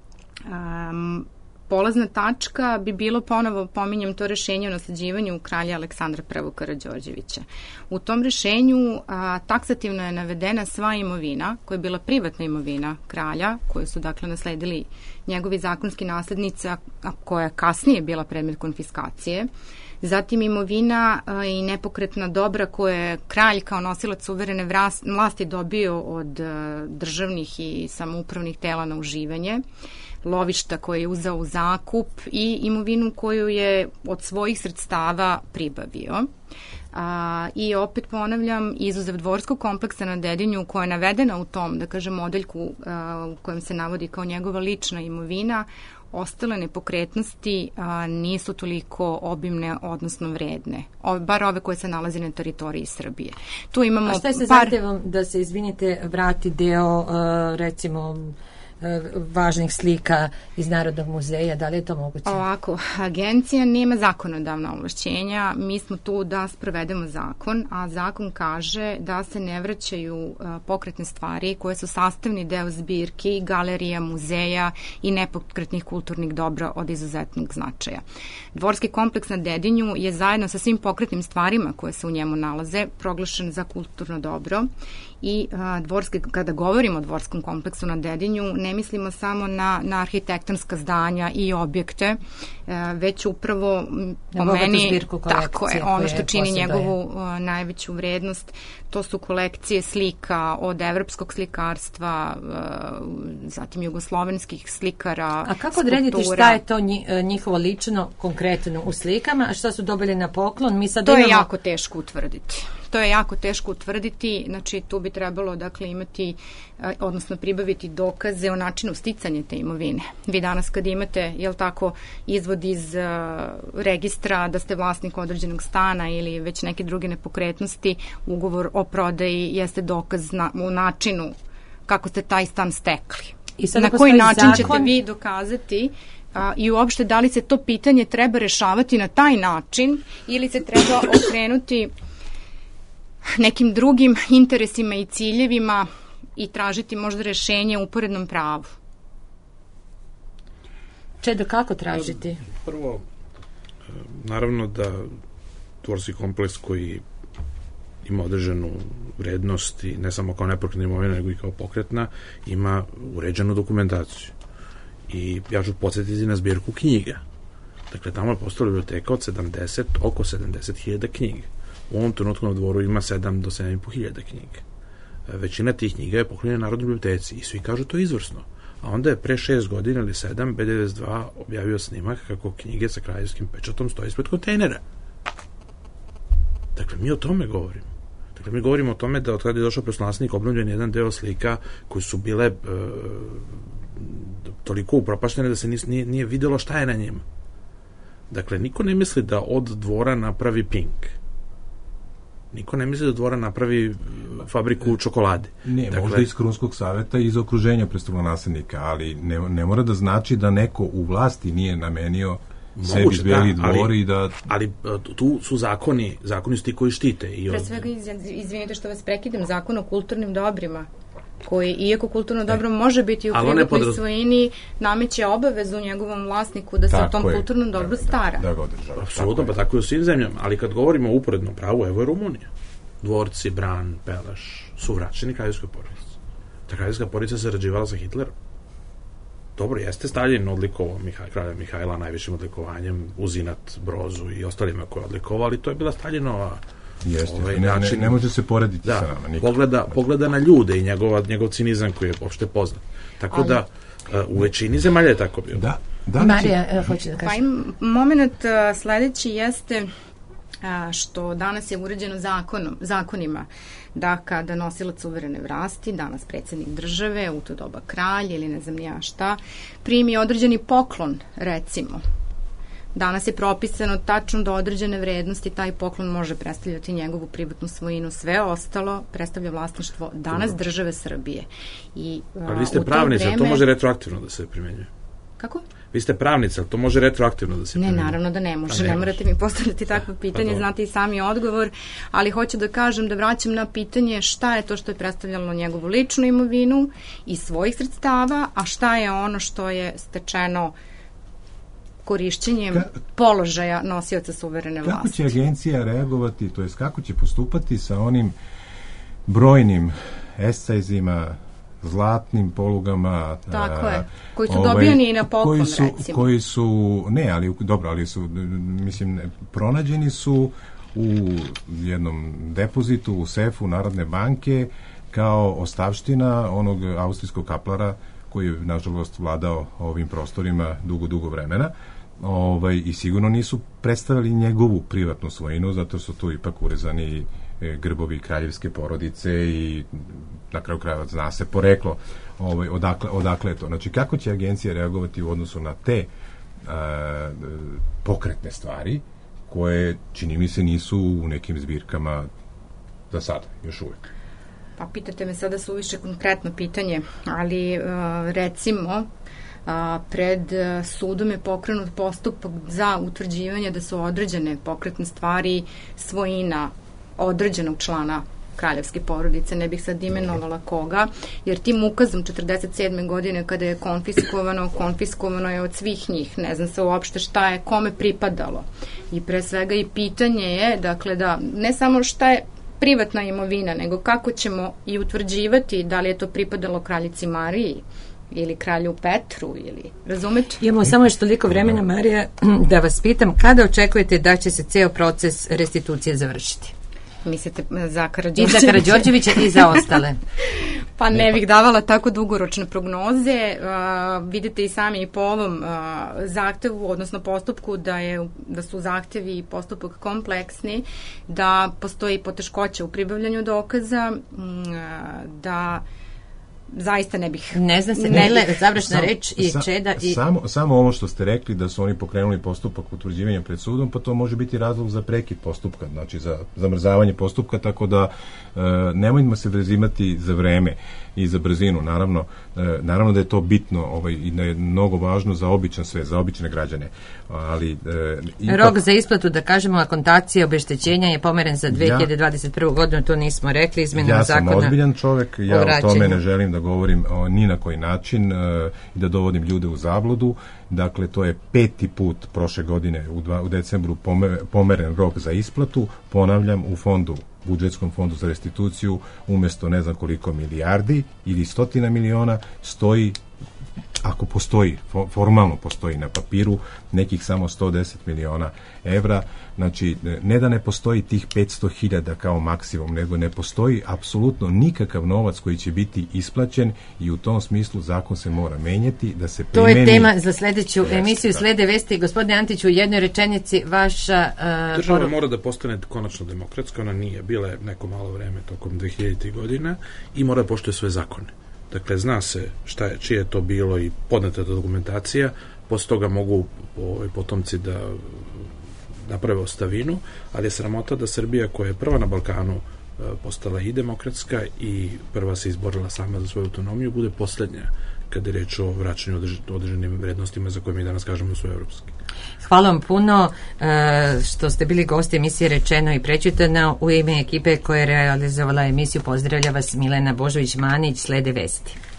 A, polazna tačka bi bilo, ponovo pominjem, to rešenje o nasleđivanju kralja Aleksandra prvog Karađorđevića. U tom rešenju a, taksativno je navedena sva imovina, koja je bila privatna imovina kralja, koju su dakle nasledili njegovi zakonski naslednici, a koja je kasnije bila predmet konfiskacije. Zatim imovina a, i nepokretna dobra koje je kralj kao nosilac suverene vlasti dobio od a, državnih i samoupravnih tela na uživanje, lovišta koje je uzeo u zakup i imovinu koju je od svojih sredstava pribavio. A, I opet ponavljam, izuzev dvorskog kompleksa na Dedinju koja je navedena u tom, da kažem, modeljku a, u kojem se navodi kao njegova lična imovina, ostale nepokretnosti a, nisu toliko obimne, odnosno vredne. O, bar ove koje se nalaze na teritoriji Srbije. Tu imamo a šta je sa par... zahtevom da se, izvinite, vrati deo, uh, recimo, važnih slika iz Narodnog muzeja, da li je to moguće? Ovako, agencija nema zakonodavna ovlašćenja, mi smo tu da sprovedemo zakon, a zakon kaže da se ne vraćaju uh, pokretne stvari koje su sastavni deo zbirki, galerija, muzeja i nepokretnih kulturnih dobra od izuzetnog značaja. Dvorski kompleks na Dedinju je zajedno sa svim pokretnim stvarima koje se u njemu nalaze proglašen za kulturno dobro i a, dvorski, kada govorimo o dvorskom kompleksu na Dedinju, ne mislimo samo na, na arhitektonska zdanja i objekte, a, već upravo po meni tako je, ono što čini njegovu a, najveću vrednost, to su kolekcije slika od evropskog slikarstva, a, zatim jugoslovenskih slikara. A kako odrediti šta je to njihovo lično, konkretno u slikama, a šta su dobili na poklon? Mi sad to imamo... je jako teško utvrditi. To je jako teško utvrditi, znači tu bi trebalo dakle imati, odnosno pribaviti dokaze o načinu sticanja te imovine. Vi danas kad imate, jel tako, izvod iz uh, registra da ste vlasnik određenog stana ili već neke druge nepokretnosti, ugovor o prodaji jeste dokaz na, u načinu kako ste taj stan stekli. I na koji način zakon... ćete vi dokazati a, i uopšte da li se to pitanje treba rešavati na taj način ili se treba okrenuti nekim drugim interesima i ciljevima i tražiti možda rešenje u uporednom pravu. Čedo, kako tražiti? Prvo, naravno da dvorski kompleks koji ima određenu vrednost i ne samo kao nepokretna imovina, nego i kao pokretna, ima uređenu dokumentaciju. I ja ću podsjetiti na zbirku knjiga. Dakle, tamo je postala biblioteka od sedamdeset, oko sedamdeset hiljada knjiga. U ovom trenutku na dvoru ima sedam do sedam i po hiljada knjiga. Većina tih knjiga je poklonjena Narodnoj biblioteci i svi kažu to je izvrsno. A onda je pre šest godina ili sedam B devedeset dva objavio snimak kako knjige sa kraljevskim pečatom stoje ispred kontejnera. Dakle, mi o tome govorimo. Dakle, mi govorimo o tome da od kada je došao prostornaslednik obnovljen jedan deo slika koji su bile e, toliko upropaštene da se nis, nije, nije videlo šta je na njima. Dakle, niko ne misli da od dvora napravi Pink. Niko ne misli da dvora napravi fabriku čokolade. Ne, dakle, možda iz Krunskog saveta i iz okruženja prestolonaslednika, ali ne, ne mora da znači da neko u vlasti nije namenio sebi beli da, dvor i da... Ali tu su zakoni, zakoni su ti koji štite. I Pre svega, izvinite što vas prekidam, zakon o kulturnim dobrima, koji, iako kulturno dobro e, može biti u privatnoj podraz... svojini, nameće obavezu njegovom vlasniku da se o tom kulturnom dobru stara. Da ga održava. Apsolutno, pa tako je u svim zemljama. Ali kad govorimo o uporednom pravu, evo je Rumunija. Dvorci, Bran, Pelaš su vraćeni kraljevskoj porodici. Ta kraljevska porodica se rađivala sa Hitlerom. dobro, jeste Stalin odlikovao Mihaj, kralja Mihajla najvišim odlikovanjem, uz inat Brozu i ostalima koje je odlikovao, ali to je bila Staljinova Jeste, ovaj, ne, način, ne, ne može se porediti da, sa nama nikako. Pogleda, pogleda na ljude i njegova, njegov cinizam koji je uopšte poznat. Tako ali, da, u većini zemalja je tako bio. Da, da Marija, će... hoće da kaže. Pa im, moment uh, sledeći jeste uh, što danas je uređeno zakonom, zakonima da kada nosilac suverene vlasti, danas predsjednik države, u to doba kralj ili ne znam ja šta, primi određeni poklon, recimo. Danas je propisano tačno do određene vrednosti taj poklon može predstavljati njegovu privatnu svojinu. Sve ostalo predstavlja vlasništvo danas Dobro. države Srbije. I, uh, ali vi ste pravnica, vreme... to može retroaktivno da se primjenjuje. Kako? Vi ste pravnica, ali to može retroaktivno da se primjenjuje. Ne, naravno da ne može. Ne, ne morate mi postavljati takvo pitanje, pa znate i sami odgovor, ali hoću da kažem da vraćam na pitanje šta je to što je predstavljalo njegovu ličnu imovinu i svojih sredstava, a šta je ono što je stečeno korišćenjem Ka, položaja nosioca suverene vlasti. Kako će agencija reagovati, to jest kako će postupati sa onim brojnim escajzima, zlatnim polugama, tako a, je, koji su ovaj, dobijani i na poklon, koji su, recimo. Koji su, ne, ali dobro, ali su, mislim, pronađeni su u jednom depozitu, u sefu Narodne banke, kao ostavština onog austrijskog kaplara koji je, nažalost, vladao ovim prostorima dugo, dugo vremena. Ovaj, i sigurno nisu predstavili njegovu privatnu svojinu, zato su tu ipak urezani e, grbovi kraljevske porodice i na kraju krajeva zna se poreklo ovaj, odakle, odakle je to. Znači, kako će agencija reagovati u odnosu na te a, pokretne stvari koje, čini mi se, nisu u nekim zbirkama za sada, još uvek? Pa pitate me sada suviše konkretno pitanje, ali uh, recimo a, pred sudom je pokrenut postupak za utvrđivanje da su određene pokretne stvari svojina određenog člana kraljevske porodice, ne bih sad imenovala koga, jer tim ukazom četrdeset sedme godine kada je konfiskovano, konfiskovano je od svih njih, ne znam se uopšte šta je kome pripadalo. I pre svega i pitanje je, dakle, da ne samo šta je privatna imovina, nego kako ćemo i utvrđivati da li je to pripadalo kraljici Mariji ili kralju Petru, ili, razumete? Imamo samo još toliko vremena, Marija, da vas pitam, kada očekujete da će se ceo proces restitucije završiti? Mislite za Karađorđevića? I za Karađorđevića i za ostale. Pa ne bih davala tako dugoročne prognoze. Uh, vidite i sami i po ovom uh, zahtevu, odnosno postupku, da, je, da su zahtevi i postupak kompleksni, da postoji poteškoća u pribavljanju dokaza, uh, da zaista ne bih... Ne zna se, ne, ne završna sam, reč i sam, Čeda i... Samo, samo ovo što ste rekli da su oni pokrenuli postupak utvrđivanja pred sudom, pa to može biti razlog za prekid postupka, znači za zamrzavanje postupka, tako da e, nemojmo se vezimati za vreme i za brzinu, naravno, e, naravno da je to bitno ovaj, i da je mnogo važno za običan sve, za obične građane. Ali, e, ipak... Rok za isplatu, da kažemo, akontacije obeštećenja je pomeren za dve hiljade dvadeset prvu ja, godinu, to nismo rekli, izmenama ja zakona. Ja sam ozbiljan čovek, ja o, o tome ne želim da govorim o, ni na koji način i e, da dovodim ljude u zabludu. Dakle, to je peti put prošle godine u, dva, u decembru pomer, pomeren rok za isplatu. Ponavljam, u fondu, budžetskom fondu za restituciju, umesto ne znam koliko milijardi ili stotina miliona, stoji, ako postoji, formalno postoji na papiru, nekih samo sto deset miliona evra. Znači, ne da ne postoji tih petsto hiljada kao maksimum, nego ne postoji apsolutno nikakav novac koji će biti isplaćen i u tom smislu zakon se mora menjati, da se primeni... To je tema za sledeću Jeste, emisiju. Da. Slede vesti. Gospodine Antiću, u jednoj rečenici vaša... Uh, Država poru... mora da postane konačno demokratska, ona nije, bila je neko malo vreme tokom dve hiljaditih godina i mora da poštuje sve zakone. Dakle, zna se šta je, čije je to bilo i podneta dokumentacija, posle toga mogu ovaj, potomci da naprave ostavinu, ali je sramota da Srbija, koja je prva na Balkanu postala i demokratska i prva se izborila sama za svoju autonomiju, bude poslednja kada je reč o vraćanju određenim vrednostima za koje mi danas kažemo su evropski. Hvala vam puno što ste bili gosti emisije Rečeno i prečitano. U ime ekipe koja je realizovala emisiju pozdravlja vas Milena Božović-Manić. Slede vesti.